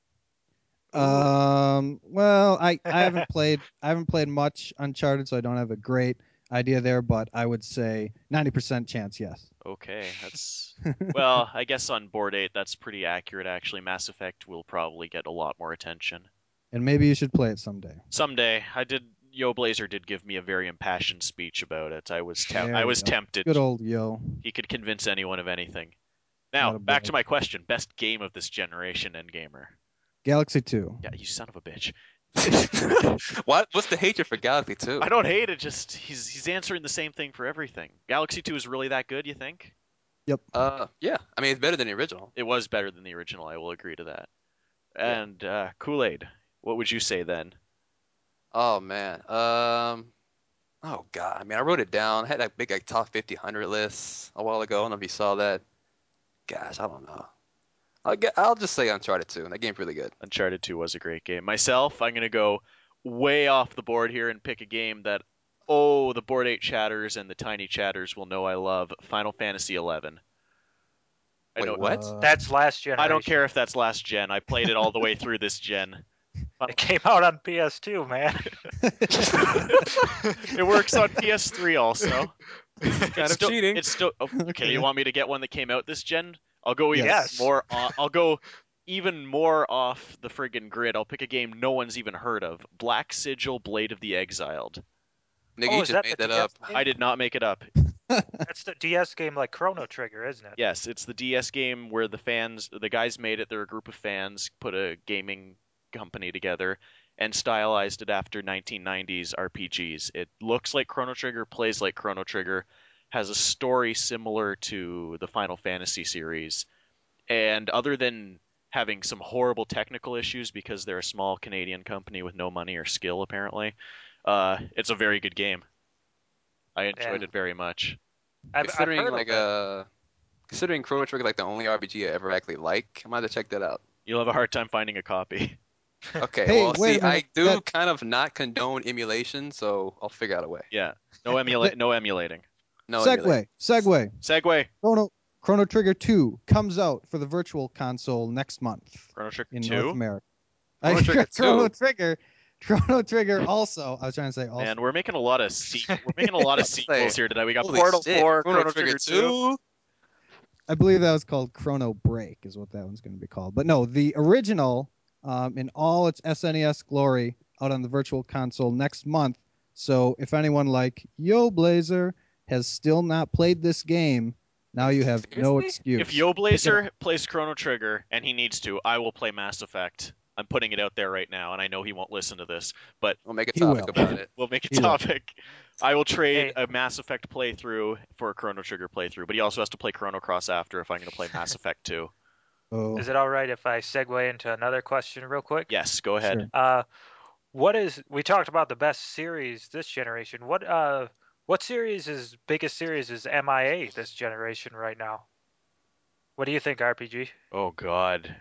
S4: Well, I haven't played much Uncharted, so I don't have a great idea there, but I would say 90% chance yes.
S2: Okay, that's well, I guess on Board 8 that's pretty accurate actually. Mass Effect will probably get a lot more attention.
S4: and maybe you should play it someday.
S2: Someday, Yo Blazer did give me a very impassioned speech about it. I was
S4: There
S2: I
S4: you
S2: was
S4: go.
S2: tempted.
S4: Good old Yo.
S2: He could convince anyone of anything. Now,
S4: Atta
S2: back
S4: boy.
S2: to my question. Best game of this generation, Endgamer.
S4: Galaxy 2.
S2: Yeah, you son of a bitch.
S5: What's the hatred for Galaxy 2?
S2: I don't hate it. Just he's answering the same thing for everything. Galaxy 2 is really that good, you think?
S4: Yep.
S5: Yeah. I mean, it's better than the original.
S2: It was better than the original. I will agree to that.
S5: Yeah.
S2: And Kool-Aid, what would you say then?
S5: Oh man. Oh god. I mean, I wrote it down. I had that big like top 50 100 list a while ago. I don't know if you saw that. Gosh, I don't know. I'll just say Uncharted 2. That game's really good.
S2: Uncharted 2 was a great game. Myself, I'm gonna go way off the board here and pick a game that the Board 8 chatters and the Tiny chatters will know I love. Final Fantasy 11. I
S5: Wait,
S2: know
S5: what?
S3: That's last generation.
S2: I don't care if that's last gen. I played it all the way through this gen.
S3: It came out on PS2, man.
S2: It works on PS3 also.
S5: Kind of cheating.
S2: It's still okay. You want me to get one that came out this gen? I'll go even
S3: Yes.
S2: more. I'll go even more off the friggin' grid. I'll pick a game no one's even heard of. Black Sigil: Blade of the Exiled.
S5: Nigga,
S3: Oh,
S5: you
S3: is
S5: just
S3: that
S5: made
S3: the
S5: that up.
S3: DS game?
S2: I did not make it up.
S3: That's the DS game like Chrono Trigger, isn't it?
S2: Yes, it's the DS game where the guys made it. They're a group of fans, put a gaming company together, and stylized it after 1990s RPGs. It looks like Chrono Trigger, plays like Chrono Trigger, has a story similar to the Final Fantasy series, and other than having some horrible technical issues because they're a small Canadian company with no money or skill, apparently, it's a very good game. I enjoyed
S3: Yeah.
S2: it very much.
S3: I've
S5: Considering
S3: heard
S5: like
S3: of it.
S5: considering Chrono Trigger like the only RPG I ever actually like, I might have to check that out.
S2: You'll have a hard time finding a copy.
S5: Okay,
S4: Hey,
S5: well,
S4: wait
S5: see,
S4: a minute.
S5: I do
S4: That-
S5: kind of not condone emulation, so I'll figure out a way.
S2: Yeah, no emulating.
S5: No emulation.
S4: Segue.
S2: Segway.
S4: Chrono Trigger 2 comes out for the Virtual Console next month
S2: Chrono Trigger
S4: in
S2: 2.
S4: North America.
S5: Chrono Trigger 2.
S4: Chrono Trigger also. I was trying to say also.
S2: Man, we're making a lot of sequels here tonight. We got
S5: Holy
S2: Portal
S5: shit,
S2: 4,
S5: Chrono
S2: Chrono
S5: Trigger
S2: Trigger 2.
S4: I believe that was called Chrono Break, is what that one's going to be called. But no, the original, in all its SNES glory, out on the Virtual Console next month. So if anyone like Yo Blazer has still not played this game, now you have no
S5: Seriously?
S4: excuse.
S2: If Yo Blazer plays Chrono Trigger, and he needs to, I will play Mass Effect. I'm putting it out there right now, and I know he won't listen to this, but
S5: We'll make a
S4: He
S5: topic
S4: will.
S5: about it.
S2: we'll make a
S4: He will.
S2: topic. I will trade
S3: Hey.
S2: a Mass Effect playthrough for a Chrono Trigger playthrough, but he also has to play Chrono Cross after if I'm going to play Mass Effect 2.
S4: Oh,
S3: Is it all right if I segue into another question real quick?
S2: Yes, go ahead.
S4: sure.
S3: We talked about the best series this generation. What biggest series is MIA this generation right now? What do you think, RPG?
S2: Oh, God.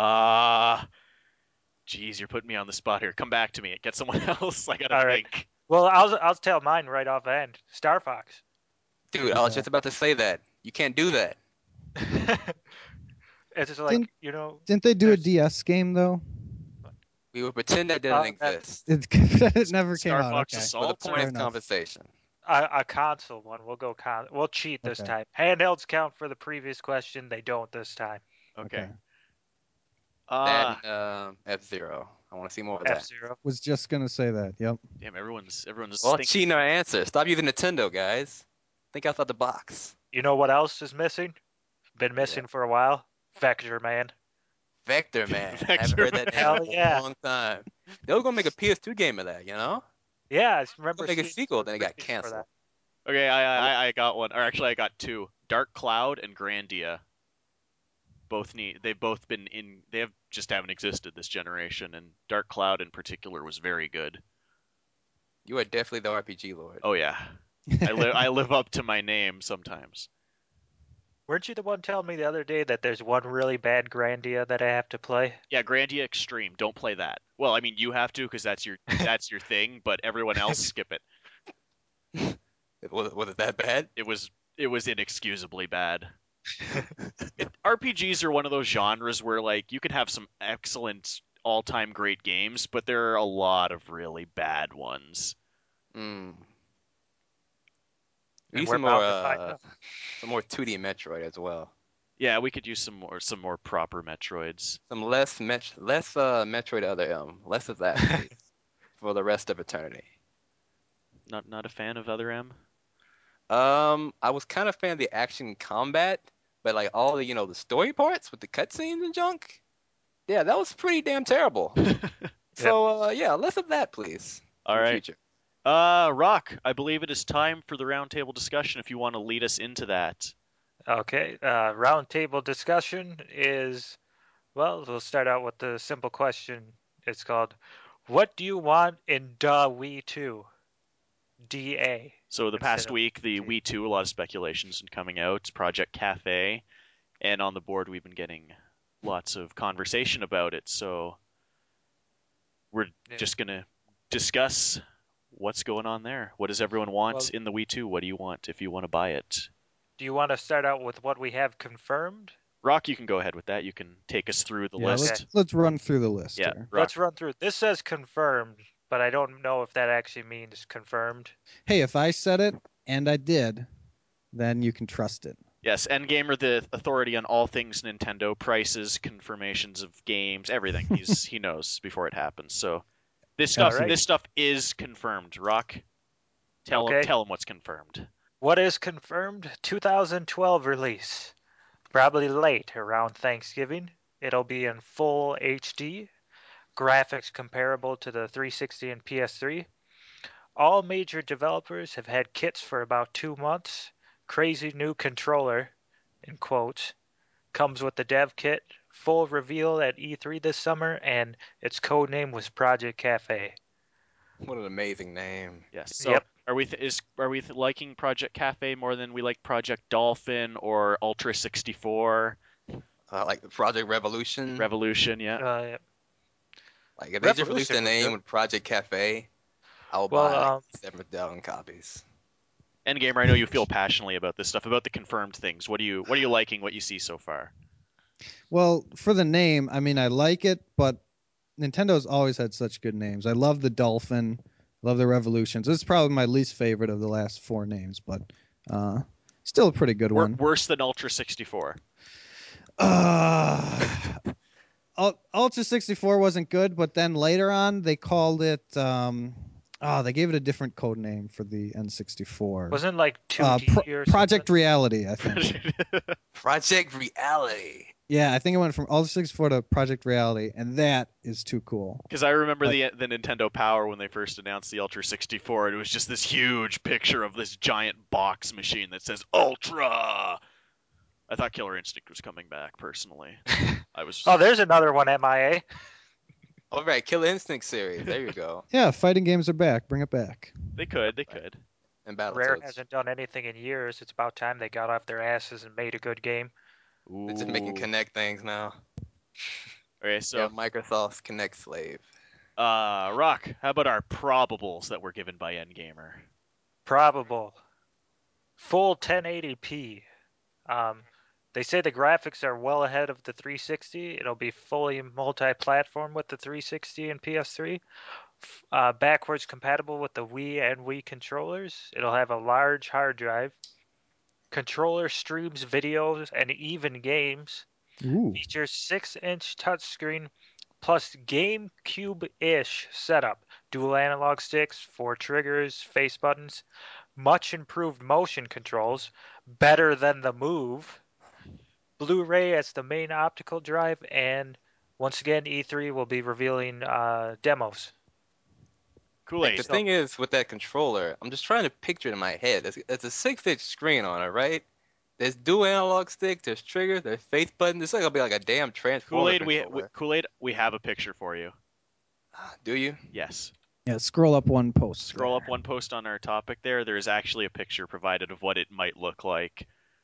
S2: Geez, you're putting me on the spot here. Come back to me. Get someone else. I got to
S3: All right.
S2: think.
S3: Well, I'll tell mine right off the end. Star Fox.
S5: Dude, I was just about to say that. You can't do that.
S3: It's just like,
S4: Didn't they do a
S3: there's-
S4: DS game though?
S5: We would pretend that didn't
S3: that-
S5: exist
S4: It never came
S2: Star
S4: out.
S2: Fox
S4: Okay.
S2: Assault?
S5: for the point
S4: Fair
S5: of
S4: enough.
S5: conversation.
S3: a console one. We'll cheat this
S4: Okay.
S3: time. Handhelds count for the previous question. They don't this time.
S2: Okay.
S5: That and F-Zero. I want to see more of that.
S3: F-Zero.
S4: Was just gonna say that. Yep.
S2: Damn, everyone's
S5: Well,
S2: thinking.
S5: cheating our answer. Stop using Nintendo, guys. Think outside the box.
S3: You know what else is missing? Been missing for a while. Vector Man.
S5: Vector Man. I
S2: Vector
S5: haven't heard that name
S3: Hell
S5: in a
S3: yeah.
S5: long time. They were gonna make a PS2 game of that, you know?
S3: Yeah, I remember.
S5: Make a
S3: seeing
S5: sequel,
S3: some
S5: then it got
S3: previews for
S5: canceled.
S3: that.
S2: Okay, I got one. Or actually, I got two. Dark Cloud and Grandia. They've both been in. They have just haven't existed this generation, and Dark Cloud in particular was very good.
S5: You are definitely the RPG lord.
S2: Oh yeah, I live up to my name sometimes.
S3: Weren't you the one telling me the other day that there's one really bad Grandia that I have to play?
S2: Yeah, Grandia Extreme. Don't play that. Well, I mean, you have to because that's your thing, but everyone else skip it.
S5: Was it that bad?
S2: It was inexcusably bad. RPGs are one of those genres where like you can have some excellent all-time great games, but there are a lot of really bad ones.
S5: Mm. We
S3: And
S5: need
S3: we're
S5: some
S3: bound to find out.
S5: more 2D Metroid as well.
S2: Yeah, we could use some more proper Metroids.
S5: Some less Metroid Other M. Less of that, please, for the rest of eternity.
S2: Not a fan of Other M.
S5: I was kind of fan of the action combat, but like all the the story parts with the cutscenes and junk, yeah, that was pretty damn terrible. So yeah, less of that, please,
S2: All
S5: in the
S2: right.
S5: future.
S2: Rock, I believe it is time for the roundtable discussion if you want to lead us into that.
S3: Okay, roundtable discussion is, well, we'll start out with the simple question. It's called, what do you want in Da Wii 2? DA.
S2: So the
S3: Instead
S2: past
S3: of
S2: week, the
S3: T.
S2: Wii 2, a lot of speculations and coming out, Project Cafe, and on the board we've been getting lots of conversation about it. So we're
S3: Yeah.
S2: just gonna discuss what's going on there. What does everyone want
S3: Well-
S2: in the Wii 2? What do you want if you want to buy it?
S3: Do you want to start out with what we have confirmed?
S2: Rock, you can go ahead with that. You can take us through the
S4: Yeah,
S2: list.
S4: let's run through the list
S2: Yeah,
S4: here.
S2: Rock.
S3: Let's run through. This says confirmed, but I don't know if that actually means confirmed.
S4: Hey, if I said it and I did, then you can trust it.
S2: Yes, Endgamer, the authority on all things Nintendo, prices, confirmations of games, everything. He knows before it happens. So this stuff
S3: Alright.
S2: this stuff is confirmed. Rock, tell
S3: Okay.
S2: him what's confirmed.
S3: What is confirmed? 2012 release. Probably late, around Thanksgiving. It'll be in full HD. Graphics comparable to the 360 and PS3. All major developers have had kits for about 2 months. Crazy new controller, in quotes, comes with the dev kit. Full reveal at E3 this summer, and its code name was Project Cafe.
S5: What an amazing name.
S2: Yes. So
S3: Yep.
S2: are we liking Project Cafe more than we like Project Dolphin or Ultra 64
S5: Like the Project Revolution.
S2: Revolution? Yeah.
S5: Like if they just released
S3: Revolution
S5: a
S3: was
S5: name
S3: good.
S5: with Project Cafe, I'll
S3: Well,
S5: buy like 7,000 copies.
S2: Endgamer, I know you feel passionately about this stuff, about the confirmed things. What are you liking? What you see so far?
S4: Well, for the name, I mean, I like it, but Nintendo's always had such good names. I love the Dolphin, love the Revolutions. This is probably my least favorite of the last four names, but still a pretty good one.
S2: Worse than Ultra 64.
S4: Ultra 64 wasn't good, but then later on they called it. They gave it a different code name for the N64.
S3: Wasn't it like 2D or
S4: Project
S3: something?
S4: Reality, I think.
S5: Project Reality.
S4: Yeah, I think it went from Ultra 64 to Project Reality, and that is too cool.
S2: Because I remember
S4: But-
S2: the Nintendo Power when they first announced the Ultra 64, and it was just this huge picture of this giant box machine that says Ultra. I thought Killer Instinct was coming back personally. I was.
S3: Oh, there's another one, MIA.
S5: All right, Killer Instinct series. There you go.
S4: Yeah, fighting games are back. Bring it back.
S2: They could.
S5: And
S3: Rare
S5: Battletoads.
S3: hasn't done anything in years. It's about time they got off their asses and made a good game.
S5: They're just making
S2: Ooh.
S5: Connect things now.
S2: Okay, so
S5: Yeah, Microsoft's Connect slave.
S2: Rock, how about our probables that were given by Endgamer?
S3: Probable. Full 1080p. They say the graphics are well ahead of the 360. It'll be fully multi-platform with the 360 and PS3. Backwards compatible with the Wii and Wii controllers. It'll have a large hard drive. Controller streams videos and even games.
S4: Ooh.
S3: Features 6-inch touchscreen plus GameCube-ish setup. Dual analog sticks, 4 triggers, face buttons. Much improved motion controls. Better than the Move. Blu-ray as the main optical drive, and once again, E3 will be revealing demos.
S2: Kool
S5: Like,
S2: Aid.
S5: the thing is, with that controller, I'm just trying to picture it in my head. It's a 6-inch screen on it, right? There's dual analog stick, there's triggers, there's face button. It's like gonna be like a damn transformer controller.
S2: Kool-Aid, we have a picture for you.
S5: Do you?
S2: Yes.
S4: Yeah, scroll up one post.
S2: Scroll
S4: there.
S2: up one post on our topic there. There is actually a picture provided of what it might look like.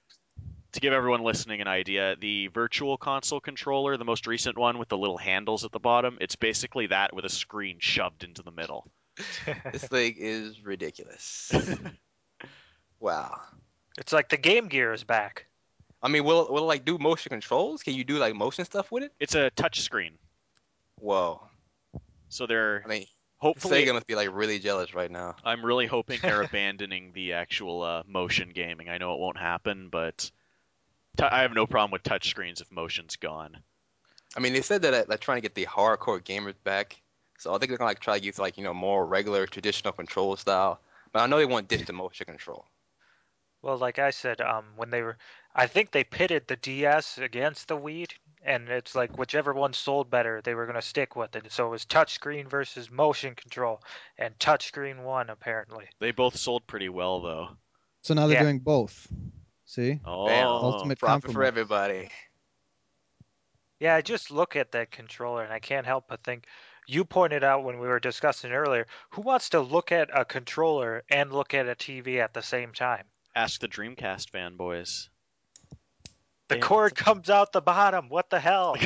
S2: To give everyone listening an idea, the Virtual Console controller, the most recent one with the little handles at the bottom, it's basically that with a screen shoved into the middle.
S5: This thing is ridiculous. Wow.
S3: It's like the Game Gear is back.
S5: I mean, will it like do motion controls? Can you do like motion stuff with it?
S2: It's a touch screen.
S5: Whoa.
S2: So they're
S5: I mean,
S2: hopefully
S5: Sega must be like really jealous right now.
S2: I'm really hoping they're abandoning the actual motion gaming. I know it won't happen, but I have no problem with touchscreens if motion's gone.
S5: I mean, they said that they're trying to get the hardcore gamers back, so I think they're gonna like try to use like more regular traditional control style. But I know they want ditch the motion control.
S3: Well, like I said, I think they pitted the DS against the Wii, and it's like whichever one sold better, they were gonna stick with it. So it was touchscreen versus motion control, and touchscreen won apparently.
S2: They both sold pretty well though.
S4: So now they're
S3: Yeah.
S4: doing both. See?
S5: Bam.
S2: Oh,
S4: Ultimate
S5: Profit for
S4: compromise.
S5: everybody.
S3: Yeah, I just look at that controller and I can't help but think. You pointed out when we were discussing earlier, who wants to look at a controller and look at a TV at the same time?
S2: ask the Dreamcast fanboys.
S3: The
S2: They-
S3: cord comes out the bottom. What the hell?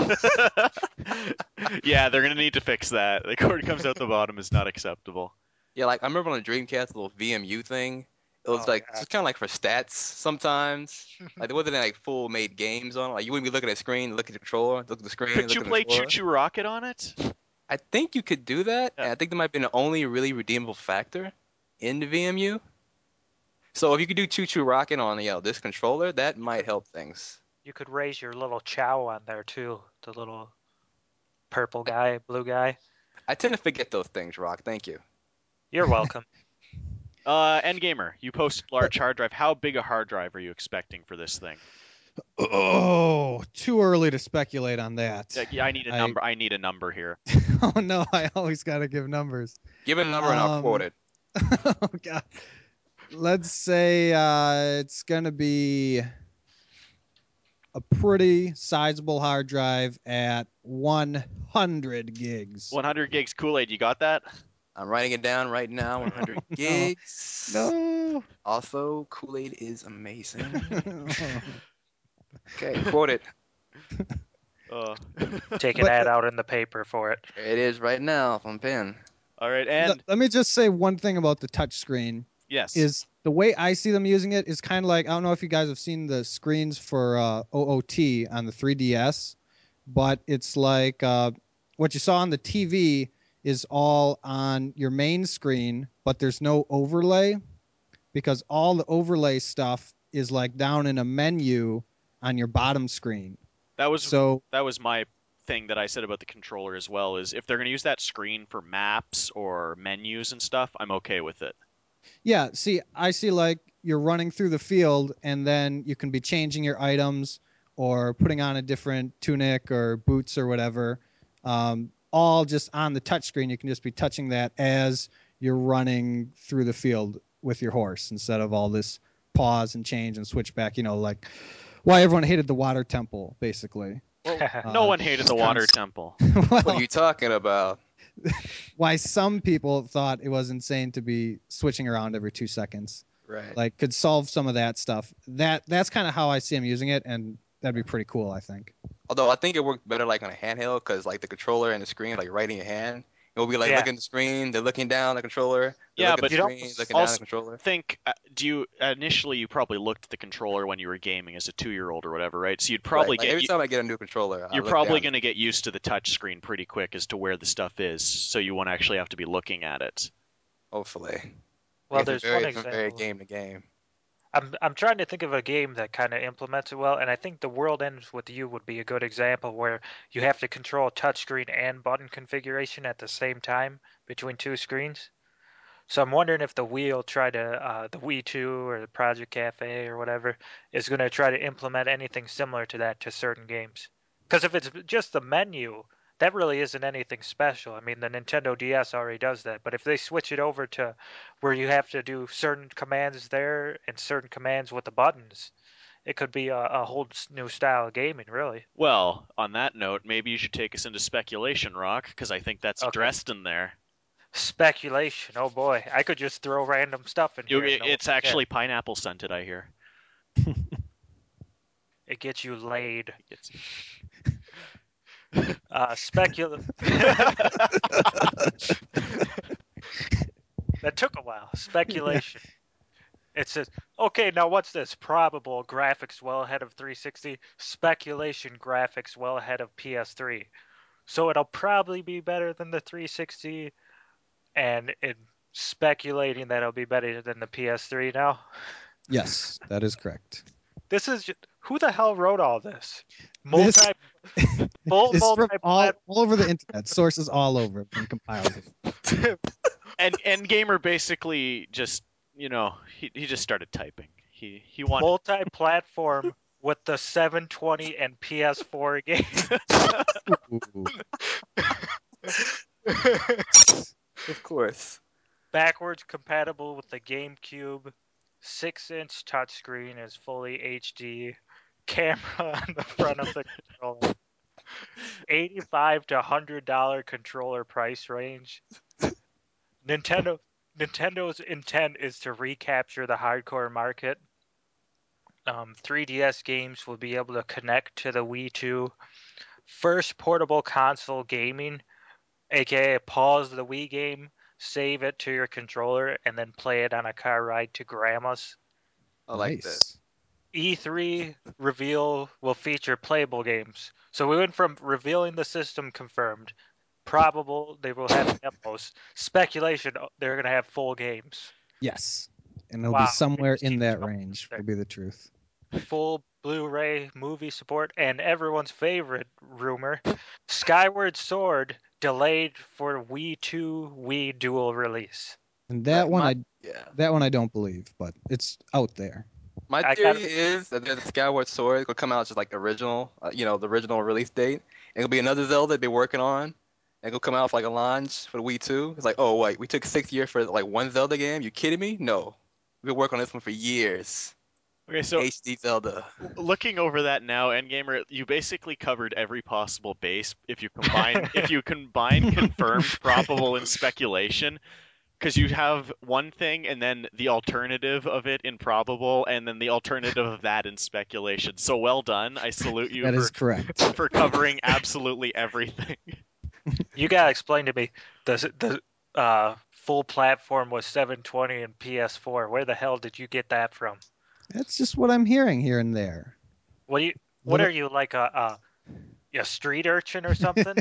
S2: Yeah, they're gonna need to fix that. The cord comes out the bottom is not acceptable.
S5: Yeah, like I remember on the Dreamcast, the little VMU thing. It was
S3: Oh,
S5: like
S3: yeah.
S5: just kind of like for stats sometimes. Like there wasn't like full made games on it. Like you wouldn't be looking at the screen, look at the controller, look at the screen,
S2: Could
S5: look
S2: you
S5: at the
S2: play Choo
S5: controller.
S2: Choo Rocket on it?
S5: I think you could do that,
S2: Yeah.
S5: and I think that might be the only really redeemable factor in the VMU. So if you could do Choo Choo Rocket on this controller, that might help things.
S3: You could raise your little Chow on there too. The little purple guy, blue guy.
S5: I tend to forget those things, Rock. Thank you.
S3: You're welcome.
S2: Endgamer, you posted large hard drive. How big a hard drive are you expecting for this thing?
S4: Oh, too early to speculate on that.
S2: Yeah, I need a number. I need a number here.
S4: Oh no, I always gotta give numbers.
S5: Give it a number and I'll quote it.
S4: Oh god. Let's say it's gonna be a pretty sizable hard drive at 100 gigs.
S2: 100 gigs Kool-Aid. You got that?
S5: I'm writing it down right now. 100
S4: No.
S5: gigs.
S4: No.
S5: Also, Kool-Aid is amazing. Okay, quote it.
S3: Take an
S4: But-
S3: ad out in the paper for it.
S5: It is right now from Penn.
S2: All right, and
S4: Let me just say one thing about the touch screen
S2: yes,
S4: is the way I see them using it is kind of like, I don't know if you guys have seen the screens for OOT on the 3DS, but it's like what you saw on the TV is all on your main screen, but there's no overlay because all the overlay stuff is like down in a menu on your bottom screen.
S2: that was
S4: So
S2: my thing that I said about the controller as well. Is if they're going to use that screen for maps or menus and stuff, I'm okay with it.
S4: yeah, see, I see like you're running through the field and then you can be changing your items or putting on a different tunic or boots or whatever, all just on the touchscreen. You can just be touching that as you're running through the field with your horse instead of all this pause and change and switch back, like why everyone hated the water temple, basically.
S2: No one hated the water
S5: cons-
S2: temple.
S5: What
S4: Well,
S5: are you talking about?
S4: why some people thought it was insane to be switching around every 2 seconds.
S5: Right.
S4: Like could solve some of that stuff. That's kind of how I see him using it, and that'd be pretty cool, I think.
S5: Although I think it worked better like on a handheld because like the controller and the screen like right in your hand. It'll be like
S3: Yeah.
S5: looking at the screen, they're looking down the controller. They
S2: Yeah,
S5: look at
S2: but
S5: the
S3: you
S5: screen,
S3: don't-
S5: looking down
S2: also
S5: the controller.
S2: think initially you probably looked at the controller when you were gaming as a 2-year-old or whatever, right? So you'd
S5: Right,
S2: probably
S5: like, every time I get a new controller, I
S2: you're
S5: look
S2: probably
S5: down.
S2: going to get used to the touch screen pretty quick as to where the stuff is, so you won't actually have to be looking at it.
S5: Hopefully.
S3: Well,
S5: I guess
S3: there's
S5: it
S3: one
S5: varies from very
S3: example.
S5: game to game.
S3: I'm trying to think of a game that kind of implements it well, and I think The World Ends With You would be a good example where you have to control touchscreen and button configuration at the same time between two screens. So I'm wondering if the Wii will try to, the Wii 2 or the Project Cafe or whatever, is going to try to implement anything similar to that to certain games. Because if it's just the menu, that really isn't anything special. I mean, the Nintendo DS already does that. But if they switch it over to where you have to do certain commands there and certain commands with the buttons, it could be a whole new style of gaming, really.
S2: Well, on that note, maybe you should take us into speculation, Rock, because I think that's
S3: Okay.
S2: addressed in there.
S3: Speculation. Oh boy, I could just throw random stuff in here. and no one
S2: It's
S3: would care.
S2: actually pineapple scented, I hear.
S3: It gets you laid.
S2: It's-
S3: That took a while. Speculation. It says, okay, now what's this? Probable graphics well ahead of 360. Speculation graphics well ahead of PS3. So it'll probably be better than the 360, and it speculating that it'll be better than the PS3 now.
S4: Yes, that is correct.
S3: This is just, Who the hell wrote all this?
S4: This-
S3: Full
S4: It's from all
S3: multi-plat.
S4: over the internet. Sources all over have been compiled.
S2: And Gamer basically just, he just started typing. He wanted.
S3: Multi-platform with the 720 and PS4 game.
S4: Ooh.
S5: Of course.
S3: Backwards compatible with the GameCube. 6-inch touchscreen is fully HD. Camera on the front of the controller. $85 to $100 controller price range. Nintendo's intent is to recapture the hardcore market. 3DS games will be able to connect to the Wii 2. First portable console gaming, aka pause the Wii game, save it to your controller, and then play it on a car ride to grandma's.
S5: I like that.
S4: Nice.
S3: E3 reveal will feature playable games. So we went from revealing the system confirmed, probable they will have demos, speculation they're going to have full games.
S4: Yes. And it'll
S3: Wow.
S4: be somewhere
S3: It's
S4: in
S3: huge
S4: that
S3: number
S4: range,
S3: there.
S4: will be the truth.
S3: Full Blu-ray movie support, and everyone's favorite rumor, Skyward Sword delayed for Wii 2 Wii Dual release.
S4: And that one
S5: Yeah.
S4: I don't believe, but it's out there.
S5: My
S3: I
S5: theory
S3: gotta-
S5: is that the Skyward Sword is gonna come out just like original, the original release date. And it'll be another Zelda they've been working on. And it'll come out for like a launch for the Wii 2. It's like, oh wait, we took 6 years for like one Zelda game. You kidding me? No, we've been working on this one for years.
S2: Okay, so
S5: HD Zelda.
S2: looking over that now, Endgamer, you basically covered every possible base if you combine confirmed, probable, and speculation. Because you have one thing and then the alternative of it in probable, and then the alternative of that in speculation. So well done. I salute you
S4: That is correct.
S2: for covering absolutely everything.
S3: You gotta explain to me the full platform was 720 and PS4. Where the hell did you get that from?
S4: That's just what I'm hearing here and there.
S3: What
S4: Little-
S3: are you, like a street urchin or something?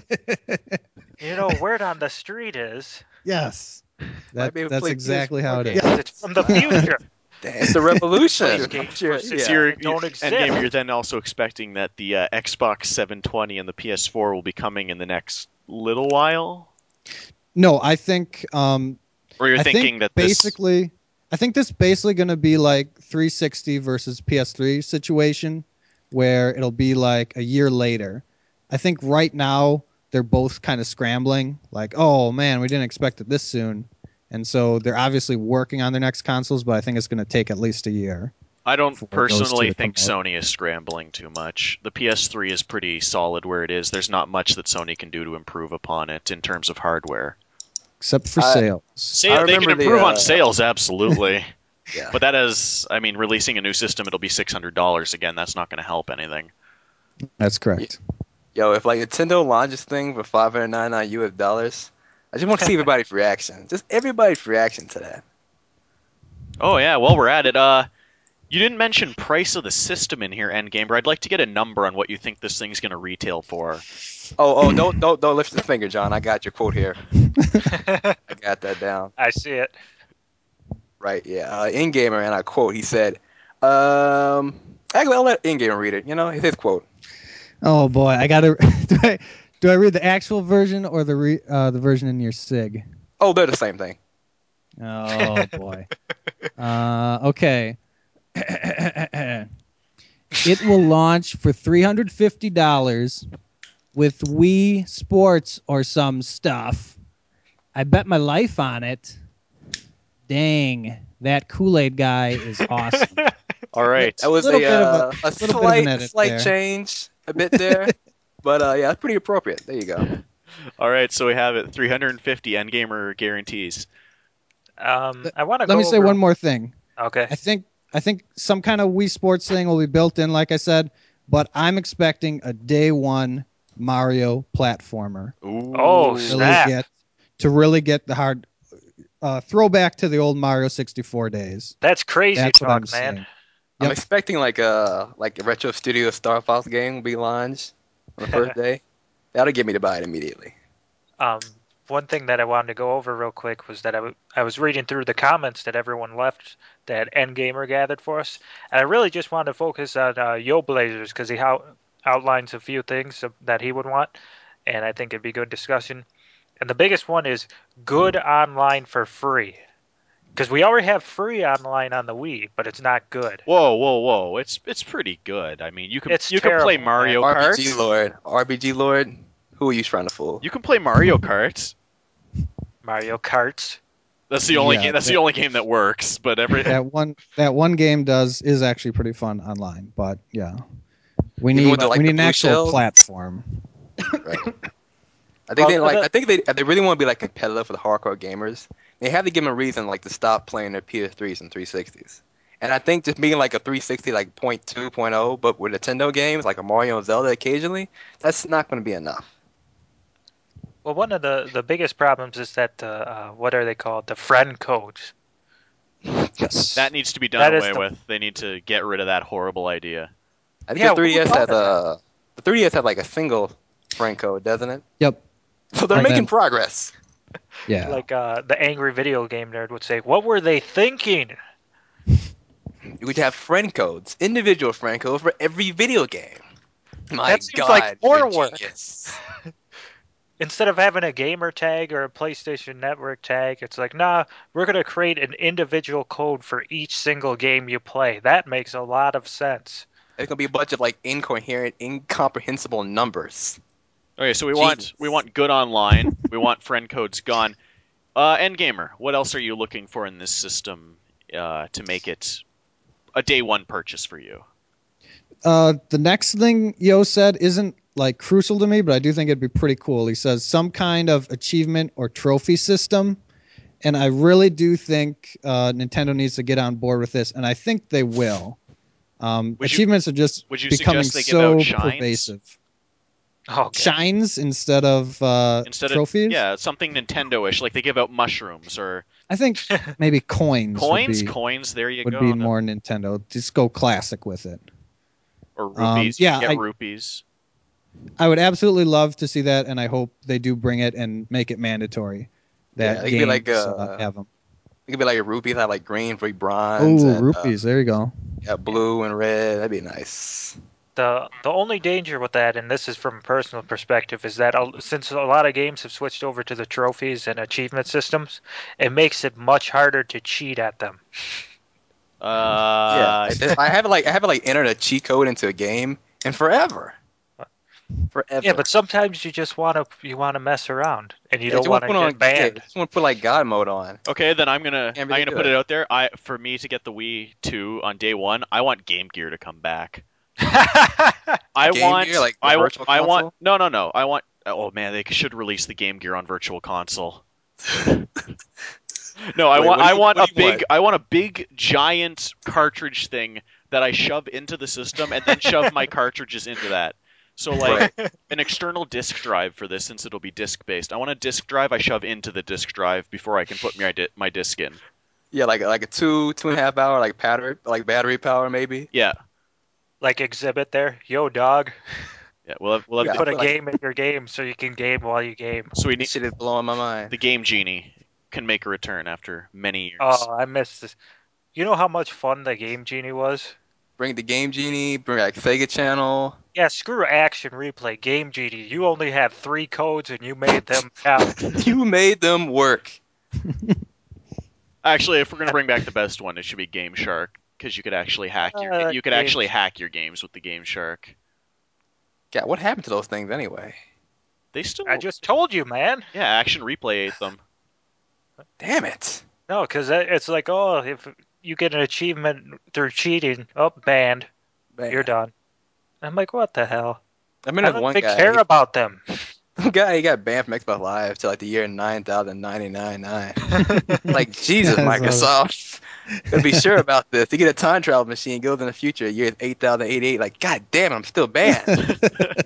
S3: You know, word on the street is
S4: Yes.
S5: Might be able to
S4: That's
S5: play
S4: exactly
S5: PS4
S4: how it
S5: games.
S4: is.
S3: it's from the future.
S5: It's the revolution.
S3: These games
S5: Sure,
S3: for
S5: yeah.
S3: six-
S2: You're,
S3: They don't
S2: and
S3: exist.
S2: Gamer, you're then also expecting that the Xbox 720 and the PS4 will be coming in the next little while?
S4: No, I think
S2: Or you're
S4: I
S2: thinking
S4: think
S2: that this...
S4: basically I think this basically going to be like 360 versus PS3 situation where it'll be like a year later. I think right now they're both kind of scrambling like, "Oh man, we didn't expect it this soon." And so they're obviously working on their next consoles, but I think it's going to take at least a year.
S2: I don't
S4: for those two
S2: personally
S4: to
S2: think
S4: come out.
S2: Sony is scrambling too much. The PS3 is pretty solid where it is. There's not much that Sony can do to improve upon it in terms of hardware.
S4: Except for
S5: I-
S4: sales.
S2: They can
S5: remember the,
S2: improve on sales, absolutely.
S5: Yeah.
S2: But that is, I mean, releasing a new system, it'll be $600 again. That's not going to help anything.
S4: That's correct.
S5: Yo, if like Nintendo launches thing for $599 US, I just want to see everybody's reaction. Just everybody's reaction to that.
S2: Oh yeah, while we're at it, you didn't mention price of the system in here, Endgamer. I'd like to get a number on what you think this thing's going to retail for.
S5: Oh, don't lift the finger, John. I got your quote here. I got that down.
S3: I see it.
S5: Right, yeah. In-gamer, and I quote, he said, actually, I'll let In-gamer read it. It's his quote.
S4: Oh boy, I got to do I read the actual version or the version in your SIG?
S5: Oh, they're the same thing.
S4: Oh boy. Okay. It will launch for $350 with Wii Sports or some stuff. I bet my life on it. Dang, that Kool-Aid guy is awesome.
S2: All right.
S5: That was
S4: Little bit of a little bit of an edit
S5: slight
S4: there.
S5: change, a bit there. But yeah, that's pretty appropriate. There you go.
S2: All right, so we have it 350 Endgamer guarantees.
S3: I want to
S4: Let me say one more thing.
S3: Okay.
S4: I think some kind of Wii Sports thing will be built in, like I said, but I'm expecting a day one Mario platformer.
S2: Ooh.
S3: Oh, snap.
S4: To really get the hard throwback to the old Mario 64 days.
S3: That's crazy
S4: That's what I'm
S3: talk, man.
S4: saying.
S5: I'm
S4: Yep.
S5: expecting like a Retro Studio Star Fox game will be launched on the first day. That'll get me to buy it immediately.
S3: one thing that I wanted to go over real quick was that I was reading through the comments that everyone left that Endgamer gathered for us, and I really just wanted to focus on Yo Blazers because he outlines a few things that he would want, and I think it'd be good discussion. And the biggest one is good online for free. Because we already have free online on the Wii, but it's not good.
S2: Whoa! It's pretty good. I mean,
S3: It's
S2: you can play
S3: terrible,
S2: Mario
S3: man.
S2: Kart.
S5: RBG Lord. Who are you trying to fool?
S2: You can play Mario Kart.
S3: Mario Karts.
S2: That's the only
S4: Yeah,
S2: game. That's the only game that works. But
S4: That one game is actually pretty fun online, but yeah, we
S5: Even
S4: need
S5: with the, like,
S4: we need
S5: the
S4: an
S5: blue
S4: actual
S5: shell?
S4: platform.
S5: Right. I think they
S3: Well,
S5: like. I think they really want to be like competitive for the hardcore gamers. They have to give them a reason like to stop playing their PS3s and 360s. And I think just being like a 360 like point 2.0, but with Nintendo games like a Mario and Zelda occasionally, that's not going to be enough.
S3: Well, one of the biggest problems is that what are they called? The friend codes.
S4: Yes.
S2: that needs to be done
S3: That is
S2: away
S3: the-
S2: with. They need to get rid of that horrible idea.
S5: I think
S3: Yeah,
S5: the
S3: who
S5: 3DS
S3: thought
S5: has
S3: of
S5: the 3DS has like a single friend code, doesn't it?
S4: Yep.
S5: So they're
S4: Like
S5: making
S4: that.
S5: progress.
S4: Yeah.
S3: Like the angry video game nerd would say, "What were they thinking?"
S5: You could have friend codes, individual friend codes for every video game. My
S3: That seems
S5: God,
S3: like more
S5: you're
S3: work.
S5: genius.
S3: Instead of having a gamer tag or a PlayStation Network tag, it's like, nah, we're gonna create an individual code for each single game you play. That makes a lot of sense.
S5: There's gonna be a bunch of like incoherent, incomprehensible numbers.
S2: Okay, so
S5: Genius.
S2: we want good online. We want friend codes gone. Endgamer, what else are you looking for in this system to make it a day one purchase for you?
S4: The next thing Yo said isn't like crucial to me, but I do think it'd be pretty cool. He says some kind of achievement or trophy system, and I really do think Nintendo needs to get on board with this, and I think they will. Achievements are just
S2: would you
S4: becoming
S2: suggest they give
S4: so
S2: out shines?
S4: pervasive.
S3: Oh, okay.
S4: Shines instead of trophies.
S2: Yeah, something Nintendo-ish, like they give out mushrooms or
S4: I think maybe coins.
S2: coins. Coins, there you
S4: would
S2: go.
S4: be more Nintendo. Just go classic with it.
S2: Or rupees.
S4: yeah,
S2: you can get
S4: I-
S2: rupees.
S4: I would absolutely love to see that, and I hope they do bring it and make it mandatory that
S5: Yeah, it could
S4: games
S5: be like
S4: have them.
S5: it could be like a rupees have like green for bronze
S4: Oh,
S5: and
S4: rupees! There you go.
S5: yeah, blue and red. That'd be nice.
S3: The only danger with that, and this is from a personal perspective, is that since a lot of games have switched over to the trophies and achievement systems, it makes it much harder to cheat at them.
S2: Uh,
S5: I haven't like entered a cheat code into a game in forever. Forever.
S3: Yeah, but sometimes you just want to mess around, and you
S5: Yeah,
S3: don't
S5: just
S3: want to
S5: put on,
S3: get banned.
S5: just want to put like God mode on.
S2: okay, then I'm gonna
S5: Can't really do
S2: put
S5: it.
S2: it out there. For me to get the Wii 2 on day one, I want Game Gear to come back.
S5: Game Gear, like the Virtual
S2: I want
S5: Console?
S2: no. I want. Oh man, they should release the Game Gear on Virtual Console. No,
S5: Wait, what do you- what do you want?
S2: I want a big giant cartridge thing that I shove into the system and then shove my cartridges into that. So like an external disk drive for this, since it'll be disk based. I want a disk drive I shove into the disk drive before I can put my disk in.
S5: Yeah, like a 2.5 hour like battery power maybe.
S2: Yeah,
S3: Like Exhibit there, yo dog,
S2: yeah. We'll have
S5: Yeah,
S3: put
S5: I
S3: a
S5: feel like
S3: game in your game so you can game while you game.
S2: so we
S5: this
S2: need
S5: shit is blowing my mind.
S2: the Game Genie can make a return after many years.
S3: Oh, I missed this. You know how much fun the Game Genie was?
S5: Bring the Game Genie, bring like Sega Channel.
S3: Yeah, screw Action Replay, Game Genie. You only had 3 codes and you made them count.
S5: You made them work.
S2: Actually, if we're gonna bring back the best one, it should be Game Shark because you could actually
S3: Game-
S2: hack your games with the Game Shark.
S5: God, what happened to those things anyway?
S2: They still
S3: I just told you, man.
S2: yeah, Action Replay ate them.
S5: Damn it.
S3: No, because it's like, oh, if you get an achievement through cheating, oh, banned.
S5: Man.
S3: You're done. I'm like, what the hell?
S5: I
S3: I
S5: remember
S3: don't
S5: one
S3: even
S5: guy.
S3: care about them.
S5: He got banned from Xbox Live till like the year 9099. Like Jesus,
S4: I saw
S5: Microsoft. Gotta be sure about this. You get a time travel machine, goes in the future, year 8088. Like, God damn, I'm still banned.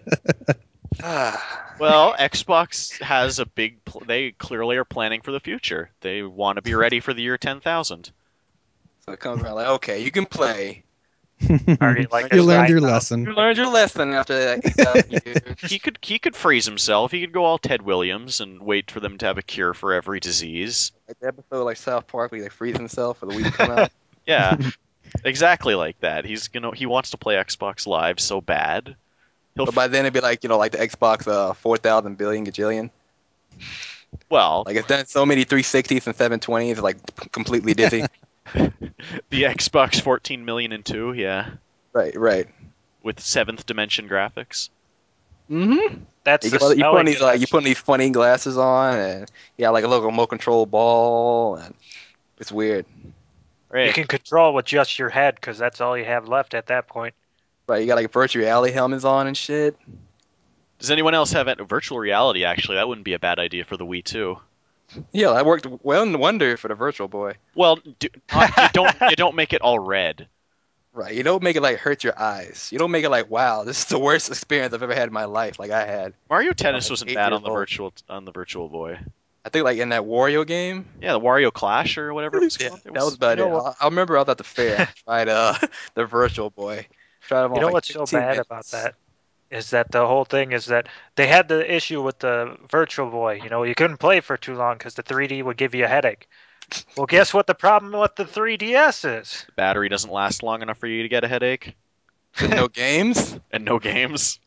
S5: Ah.
S2: Well, Xbox has a they clearly are planning for the future. They want to be ready for the year 10,000.
S5: So it comes around like, okay, you can play
S3: Already like
S4: you
S3: a
S4: learned your
S3: 9,000.
S4: lesson.
S5: You learned your lesson after that 8,000 years.
S2: He could freeze himself. He could go all Ted Williams and wait for them to have a cure for every disease.
S5: Like the episode like South Park where he like frees himself for the week to come out.
S2: Yeah, exactly like that. He wants to play Xbox Live so bad. He'll
S5: But by then it'd be like, like the Xbox 4,000 billion gajillion.
S2: well,
S5: Like it's done so many 360s and 720s, it's like completely dizzy.
S2: the Xbox 14 million and 2, yeah,
S5: Right.
S2: with seventh dimension graphics.
S5: Mm-hmm.
S3: That's
S5: You
S3: the
S5: put on these
S3: smelling
S5: you put these funny glasses on, and like a little remote control ball, and it's weird.
S2: Right.
S3: You can control with just your head because that's all you have left at that point.
S5: Right, you got like virtual reality helmets on and shit.
S2: Does anyone else have virtual reality? Actually, that wouldn't be a bad idea for the Wii too.
S5: Yeah, that worked well in Wonder for the Virtual Boy.
S2: Well, you don't make it all red.
S5: Right, you don't make it like hurt your eyes. You don't make it like, wow, this is the worst experience I've ever had in my life. Like I had.
S2: Mario Tennis
S5: like
S2: wasn't
S5: 8
S2: bad
S5: years old.
S2: on the Virtual Boy.
S5: I think like in that Wario game.
S2: Yeah, the Wario Clash or whatever it was
S5: Yeah,
S2: called.
S5: that was about
S3: You
S5: it.
S3: know what-
S5: I remember I was at the fair. Tried the Virtual Boy. Tried it on
S3: You know
S5: like
S3: what's so
S5: 15
S3: bad about
S5: minutes.
S3: that is that the whole thing is that they had the issue with the Virtual Boy. You know, you couldn't play for too long because the 3D would give you a headache. Well, guess what the problem with the 3DS is?
S2: The battery doesn't last long enough for you to get a headache,
S5: And no games.
S2: and no games.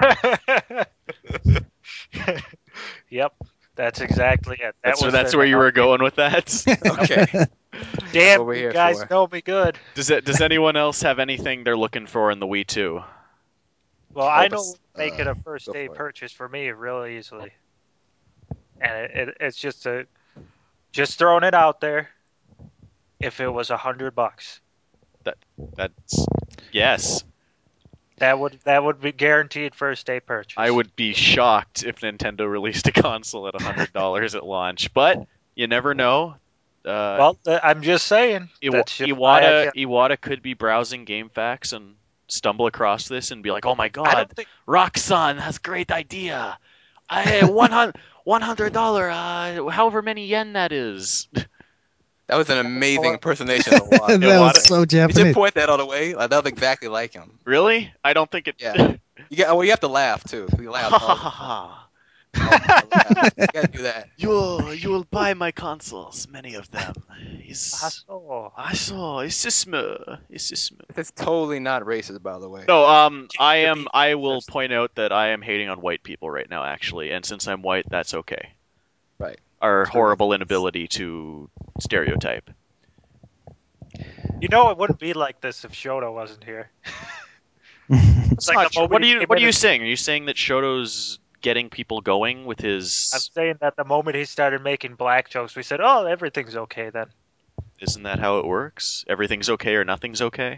S3: Yep, that's exactly it.
S2: That's where you were going with that.
S5: Okay.
S3: Damn,
S5: what we're
S3: you
S5: here
S3: guys
S5: for.
S3: know me good.
S2: Does anyone else have anything they're looking for in the Wii 2?
S3: Well, I
S5: Help
S3: know
S5: us,
S3: make it a first
S5: go
S3: day
S5: for it.
S3: purchase for me real easily, and it's just throwing it out there. If it was $100,
S2: That's yes.
S3: that would be guaranteed first day purchase.
S2: I would be shocked if Nintendo released a console at $100 at launch, but you never know.
S3: Well, I'm just saying. That's just why I feel-
S2: Iwata could be browsing GameFAQs and stumble across this and be like, "Oh my
S3: I
S2: God,
S3: don't think
S2: Roxanne has great idea. I $100, however many yen that is."
S5: That was an amazing impersonation of Iwata.
S4: that was
S2: Iwata.
S4: so
S5: Did you
S4: Japanese.
S5: point that all the way? Like, that was exactly like him.
S2: Really? I don't think it.
S5: Yeah. You have to laugh too. You laugh all the time. You gotta do that.
S2: You'll buy my consoles, many of them.
S3: Asshole.
S2: It's
S5: It's totally not racist, by the way.
S2: No,
S3: Change your beat
S2: I will
S3: first.
S2: point out that I am hating on white people right now, actually, and since I'm white, that's okay.
S5: Right.
S2: Our
S5: It's really
S2: horrible
S5: nice.
S2: inability to stereotype.
S3: You know, it wouldn't be like this if Shoto wasn't here.
S2: It's
S3: like
S2: not
S3: the
S2: true.
S3: moment
S2: What are
S3: he
S2: you
S3: came
S2: What are
S3: in
S2: you
S3: and-
S2: saying? Are you saying that Shoto's getting people going with
S3: I'm
S2: his?
S3: saying that the moment he started making black jokes, we said, "Oh, everything's okay then."
S2: Isn't that how it works? Everything's okay or nothing's okay.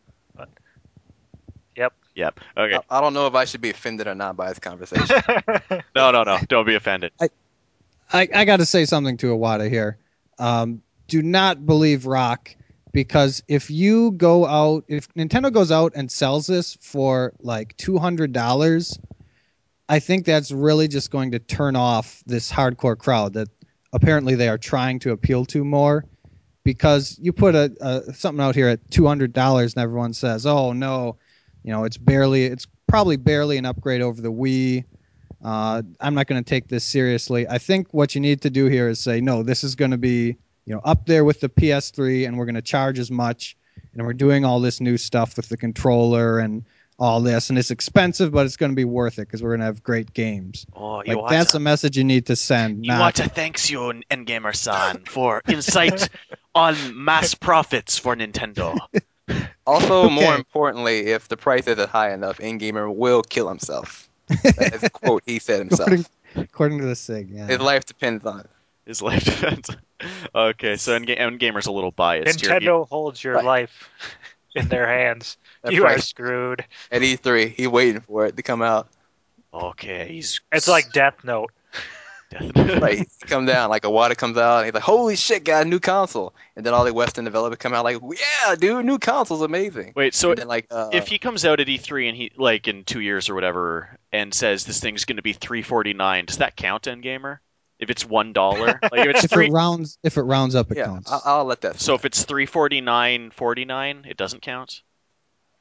S3: Yep.
S2: Yep. Okay.
S5: I don't know if I should be offended or not by this conversation.
S2: No. Don't be offended.
S4: I got to say something to Iwata here. Do not believe Rock, because if Nintendo goes out and sells this for like $200, I think that's really just going to turn off this hardcore crowd that apparently they are trying to appeal to more. Because you put something out here at $200 and everyone says, "Oh no, it's probably barely an upgrade over the Wii. I'm not going to take this seriously." I think what you need to do here is say, no, this is going to be up there with the PS3, and we're going to charge as much, and we're doing all this new stuff with the controller and all this, and it's expensive, but it's going to be worth it because we're going to have great games.
S2: Oh,
S4: Like that's the message you need to send. Not
S2: Iwata thanks you, Endgamer-san, for insight on mass profits for Nintendo.
S5: Also, more
S4: Okay.
S5: importantly, if the price isn't high enough, InGamer will kill himself. That is a quote he said himself.
S4: according to the SIG. Yeah.
S5: His life depends on it.
S2: His life defense. Okay, so Endgamer's a little biased here.
S3: Nintendo holds your
S5: Right.
S3: life in their hands.
S5: That
S3: You are
S5: price
S3: screwed.
S5: at E3, he waiting for it to come out.
S2: Okay, he's
S3: It's like Death Note.
S5: Right, he come down like Iwata comes out, and he's like, "Holy shit, got a new console!" And then all the Western developers come out like, "Yeah, dude, new console's amazing."
S2: Wait, so
S5: And then like,
S2: if he comes out at E3 and he like in 2 years or whatever and says this thing's going to be $349, does that count, Endgamer? If it's $1, like if it's
S4: if it rounds up, it
S5: yeah,
S4: counts.
S5: I'll let that.
S2: so if
S5: slide.
S2: it's $349.49, it doesn't count.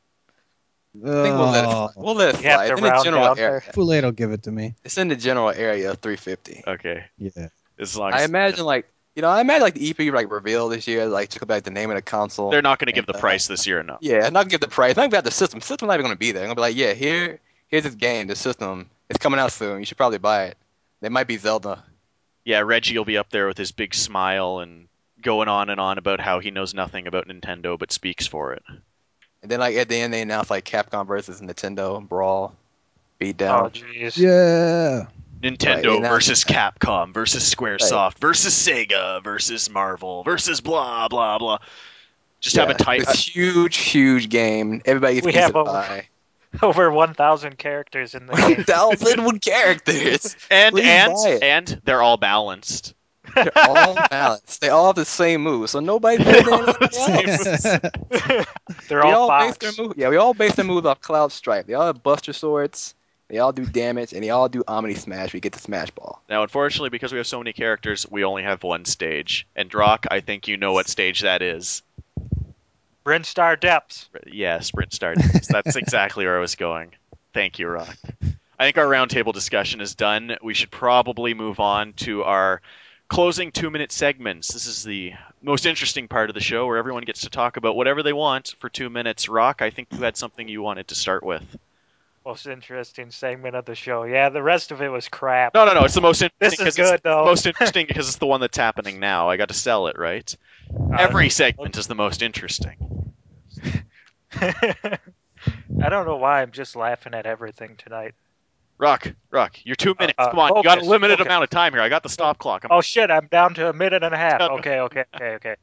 S5: I think we'll let it
S4: Oh,
S5: slide. We'll let it
S3: You have
S5: slide.
S3: to
S5: It's in the
S3: round
S5: general
S3: down
S5: area.
S3: there.
S4: Kool-Aid will give it to me.
S5: It's in the general area of 350.
S2: Okay,
S4: Yeah.
S2: as long
S5: I
S2: as
S5: imagine I imagine like the EP like reveal this year, like took back the name of the console.
S2: they're not going to give
S5: And,
S2: the price this year, no.
S5: Yeah, not give the price. Not about the system. System's not even gonna be there. I'm gonna be like, yeah, here's this game, the system. It's coming out soon. You should probably buy it. It might be Zelda.
S2: Yeah, Reggie will be up there with his big smile and going on and on about how he knows nothing about Nintendo but speaks for it.
S5: And then like at the end they announce like Capcom versus Nintendo Brawl,
S3: Oh,
S5: beatdown.
S3: jeez.
S4: Yeah.
S2: Nintendo
S5: Right,
S2: versus Capcom versus Squaresoft versus Sega versus Marvel versus blah blah blah. Just have a tight.
S5: This huge game. Everybody gets
S3: We
S5: a piece
S3: have
S5: of pie.
S3: Over 1,000 characters in the game.
S5: 1,000 characters.
S2: and
S5: Please
S2: and
S5: buy it.
S2: and they're all balanced.
S5: They're all balanced. They all have the same move, so nobody's better than anybody else.
S3: They're
S5: We
S3: all
S5: base
S3: bots.
S5: their move. Yeah, we all base their moves off Cloud Stripe. They all have Buster Swords. They all do damage, and they all do Omni Smash. We get the Smash Ball.
S2: Now, unfortunately, because we have so many characters, we only have one stage. And Drock, I think you know what stage that is.
S3: Brinstar Depths.
S2: Yeah, Sprint Start. That's exactly where I was going. Thank you, Rock. I think our roundtable discussion is done. We should probably move on to our closing 2-minute segments. This is the most interesting part of the show where everyone gets to talk about whatever they want for 2 minutes. Rock, I think you had something you wanted to start with.
S3: Most interesting segment of the show. Yeah, the rest of it was crap.
S2: No, it's the most interesting.
S3: This is good, though.
S2: Most interesting because it's the one that's happening now. I got to sell it, right? Every segment is the most interesting.
S3: I don't know why I'm just laughing at everything tonight.
S2: Rock, your 2 minutes. Come on, you got a
S3: focus,
S2: limited
S3: focus.
S2: amount of time here. I got the stop clock.
S3: Oh shit, I'm down to a minute and a half.
S2: No.
S3: Okay.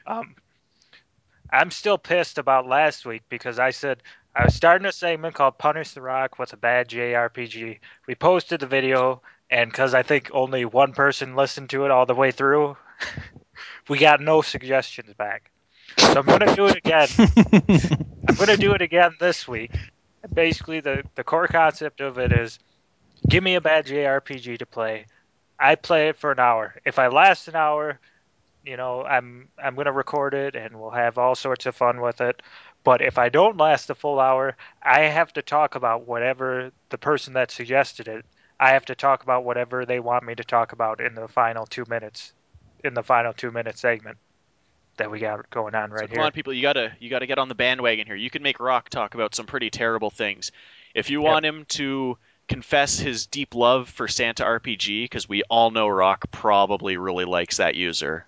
S3: I'm still pissed about last week because I said I was starting a segment called Punish the Rock with a bad JRPG. We posted the video, and because I think only one person listened to it all the way through, we got no suggestions back. So I'm gonna do it again. I'm gonna do it again this week. Basically, the core concept of it is give me a bad JRPG to play. I play it for an hour. If I last an hour, I'm gonna record it and we'll have all sorts of fun with it. But if I don't last a full hour, I have to talk about whatever the person that suggested it. I have to talk about whatever they want me to talk about in the final 2 minutes, in the final 2 minute segment that we got going on right
S2: So
S3: here.
S2: come on, people, you gotta get on the bandwagon here. You can make Rock talk about some pretty terrible things. If you want him to confess his deep love for Santa RPG, because we all know Rock probably really likes that user.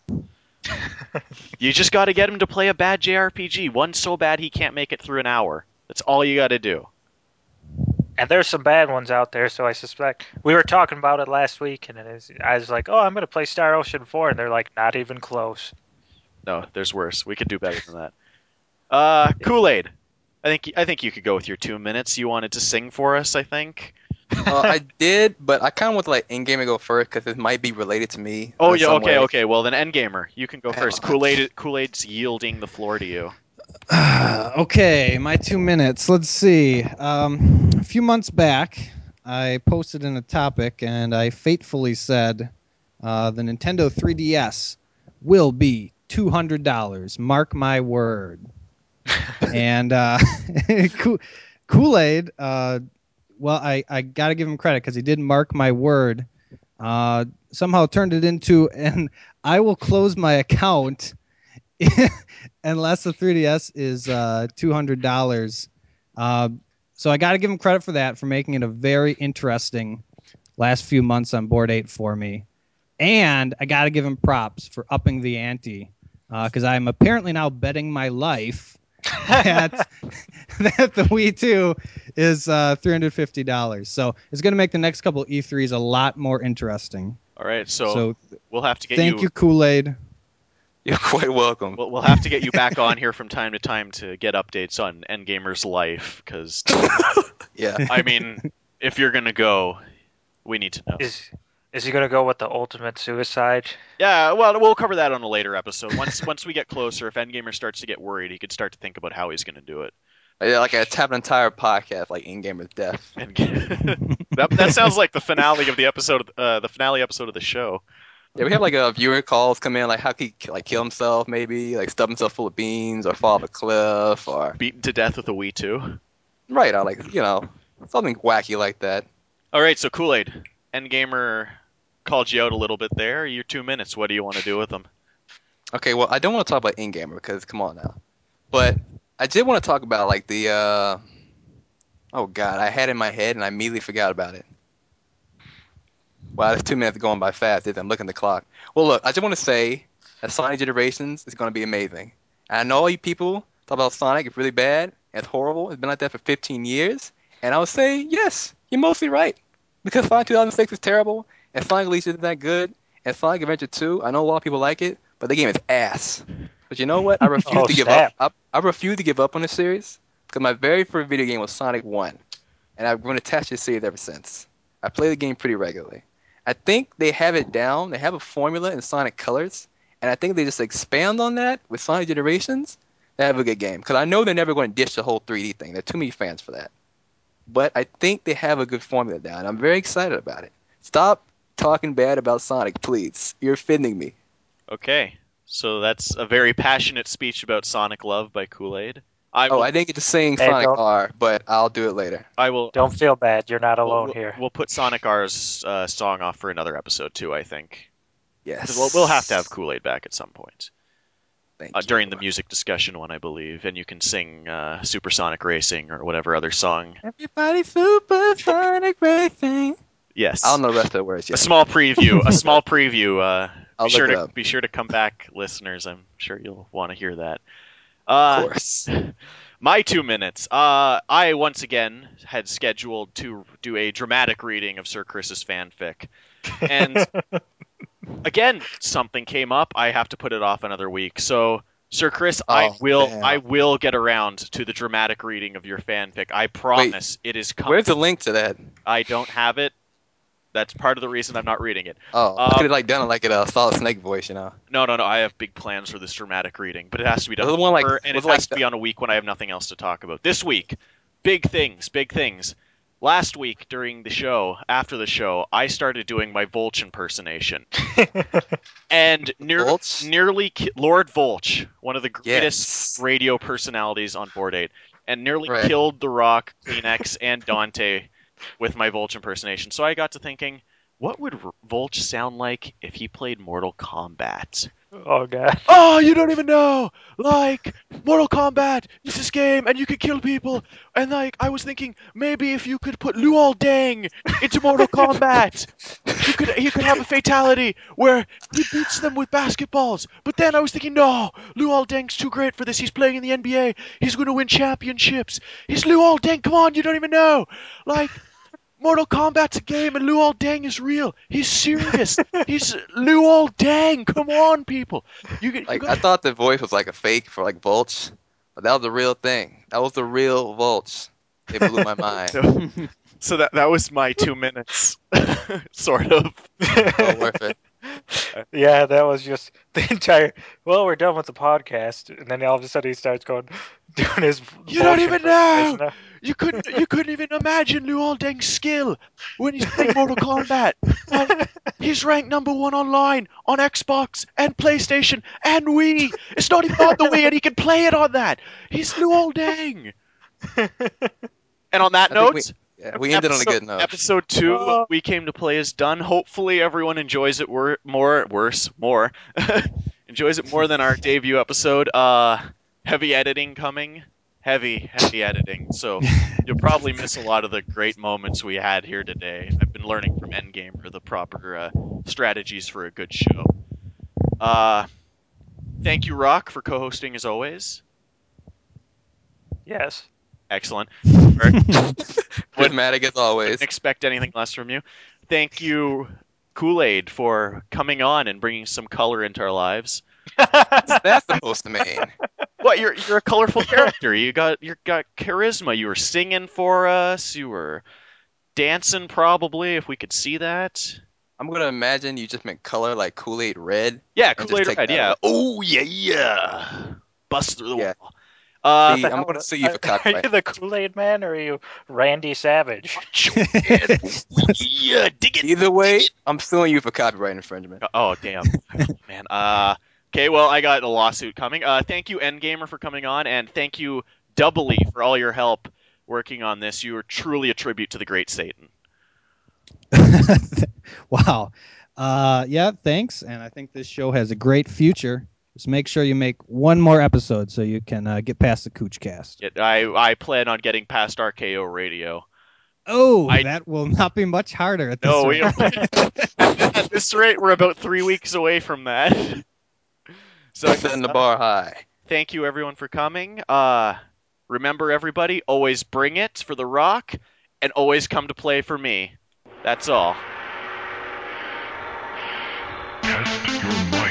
S2: You just got to get him to play a bad JRPG, one so bad he can't make it through an hour. That's all you got to do.
S3: And there's some bad ones out there, so I suspect we were talking about it last week, and I was like, "Oh, I'm gonna play Star Ocean 4," and they're like, "Not even close."
S2: No, there's worse. We could do better than that. Kool-Aid. I think you could go with your 2 minutes. You wanted to sing for us, I think.
S5: I did, but I kind of want to let in-game go first because it might be related to me.
S2: Oh
S5: in
S2: yeah,
S5: some way.
S2: okay. Well then, Endgamer, you can go first. Kool-Aid's yielding the floor to you.
S4: Okay, my 2 minutes. Let's see. A few months back, I posted in a topic, and I fatefully said the Nintendo 3DS will be $200. Mark my word. And Kool-Aid, well, I got to give him credit because he did mark my word. Somehow turned it into, and I will close my account unless the 3DS is $200. So I got to give him credit for that, for making it a very interesting last few months on Board 8 for me. And I got to give him props for upping the ante, because I'm apparently now betting my life that the Wii 2 is $350. So it's going to make the next couple E3s a lot more interesting.
S2: All right, so we'll have to get
S4: thank you, Kool-Aid.
S5: You're quite welcome.
S2: We'll have to get you back on here from time to time to get updates on Endgamer's life, because
S5: Yeah.
S2: I mean, if you're gonna go, we need to know.
S3: Is he gonna go with the ultimate suicide?
S2: Yeah, well, we'll cover that on a later episode. Once we get closer, if Endgamer starts to get worried, he could start to think about how he's gonna do it.
S5: Yeah, like I have an entire podcast like in-gamer's death.
S2: And that sounds like the finale of the episode, the finale episode of the show.
S5: Yeah, we have like viewer calls come in, like how could he like kill himself, maybe like stuff himself full of beans, or fall off a cliff, or
S2: Beaten to death with a Wii 2.
S5: Right, I like something wacky like that.
S2: All right, so Kool-Aid, Endgamer called you out a little bit there. Your 2 minutes. What do you want to do with them?
S5: Okay, well, I don't want to talk about in-gamer because come on now, but I did want to talk about like the oh god, I had it in my head and I immediately forgot about it. Wow, that's 2 minutes going by fast. I'm looking at the clock. Well, look, I just want to say that Sonic Generations is going to be amazing. And I know all you people talk about Sonic is really bad and it's horrible. It's been like that for 15 years. And I would say, yes, you're mostly right. Because Sonic 2006 is terrible, and Sonic Elite isn't that good, and Sonic Adventure 2, I know a lot of people like it, but the game is ass. But you know what? I refuse
S3: Oh,
S5: to give
S3: snap.
S5: up. I refuse to give up on the series because my very first video game was Sonic 1, and I've been attached to the series ever since. I play the game pretty regularly. I think they have it down. They have a formula in Sonic Colors, and I think they just expand on that with Sonic Generations. They have a good game because I know they're never going to ditch the whole 3D thing. There are too many fans for that. But I think they have a good formula down. I'm very excited about it. Stop talking bad about Sonic, please. You're offending me.
S2: Okay, so that's a very passionate speech about Sonic love by Kool-Aid. I
S5: Oh,
S2: will.
S5: I didn't get to sing
S3: Hey,
S5: Sonic
S3: don't-
S5: R, but I'll do it later.
S2: I will.
S3: Don't feel bad. You're not
S2: We'll,
S3: alone
S2: we'll,
S3: here.
S2: we'll put Sonic R's song off for another episode too. I think.
S5: Yes.
S2: 'Cause we'll have to have Kool-Aid back at some point
S5: Thank you.
S2: during the music discussion one, I believe, and you can sing Supersonic Racing or whatever other song.
S5: Everybody Supersonic Racing.
S2: Yes.
S5: I don't know the rest of the words
S2: A
S5: yet.
S2: small preview. A small preview.
S5: I'll look it up.
S2: Be sure to come back, listeners. I'm sure you'll want to hear that.
S5: Of course.
S2: My 2 minutes. I once again had scheduled to do a dramatic reading of Sir Chris's fanfic, and again something came up. I have to put it off another week. So, Sir Chris, I
S5: damn.
S2: will get around to the dramatic reading of your fanfic. I promise it is coming.
S5: Where's the link to that?
S2: I don't have it. That's part of the reason I'm not reading it.
S5: Oh, I could have done it like a Solid Snake voice,
S2: No. I have big plans for this dramatic reading, but it has to be done.
S5: Was it one like-
S2: and
S5: was
S2: it
S5: it
S2: has
S5: like
S2: to be on a week when I have nothing else to talk about. This week, big things, big things. Last week during the show, after the show, I started doing my Volch impersonation, and
S5: Volch?
S2: nearly Lord Volch, one of the greatest
S5: Yes.
S2: radio personalities on Board 8, and nearly
S5: Right.
S2: killed The Rock, Kleenex, and Dante with my Volch impersonation. So I got to thinking, what would Volch sound like if he played Mortal Kombat?
S3: Oh, God.
S2: Oh, you don't even know! Like, Mortal Kombat is this game, and you can kill people. And, like, I was thinking, maybe if you could put Luol Deng into Mortal Kombat, he could have a fatality where he beats them with basketballs. But then I was thinking, no, Luol Deng's too great for this. He's playing in the NBA. He's going to win championships. He's Luol Deng. Come on, you don't even know. Like, Mortal Kombat's a game and Luol Deng is real. He's serious. He's Luol Deng. Come on, people.
S5: I thought the voice was like a fake for like Volch, but that was the real thing. That was the real Volch. It blew my mind.
S2: So that was my 2 minutes, sort of.
S5: Well worth it.
S3: Yeah, that was just the entire. Well, we're done with the podcast, and then all of a sudden he starts doing his.
S2: You don't
S3: Vulture
S2: even know.
S3: impersonation.
S2: You couldn't even imagine Luol Deng's skill when he's playing Mortal Kombat. Like, he's ranked #1 online on Xbox and PlayStation and Wii. It's not even on the Wii, and he can play it on that. He's Luol Deng. And on that
S5: I think
S2: note,
S5: we ended on a good note.
S2: Episode 2,
S3: Oh.
S2: We Came to Play is done. Hopefully everyone enjoys it more. Enjoys it more than our debut episode. Heavy editing coming. Heavy editing. So you'll probably miss a lot of the great moments we had here today. I've been learning from Endgamer the proper strategies for a good show. Thank you, Rock, for co-hosting as always.
S3: Yes.
S2: Excellent.
S5: Dramatic as always.
S2: Didn't expect anything less from you. Thank you, Kool-Aid, for coming on and bringing some color into our lives.
S5: That's supposed to mean.
S2: What? You're a colorful character. You got charisma. You were singing for us. You were dancing, probably, if we could see that.
S5: I'm gonna imagine you just meant color like Kool-Aid red.
S2: Yeah,
S5: And just
S2: Kool-Aid
S5: take
S2: Red.
S5: that
S2: Yeah.
S5: away.
S2: Oh yeah. Bust through the
S5: Yeah.
S2: wall.
S5: See, I'm gonna sue you for
S3: Are
S5: copyright.
S3: you the Kool-Aid Man or are you Randy Savage?
S2: Yeah, dig it.
S5: Either way, I'm suing you for copyright infringement.
S2: Oh, damn. Man. Okay, well, I got a lawsuit coming. Thank you, Endgamer, for coming on, and thank you doubly for all your help working on this. You are truly a tribute to the great Satan.
S4: Wow. Yeah, thanks. And I think this show has a great future. Just make sure you make one more episode so you can get past the Coochcast.
S2: Yet I plan on getting past RKO Radio.
S4: Oh,
S2: I-
S4: that will not be much harder at this
S2: No,
S4: rate.
S2: at this rate, we're about 3 weeks away from that. So
S5: Setting the bar high.
S2: thank you everyone for coming. Remember everybody, always bring it for the Rock, and always come to play for me. That's all.
S6: Test your might.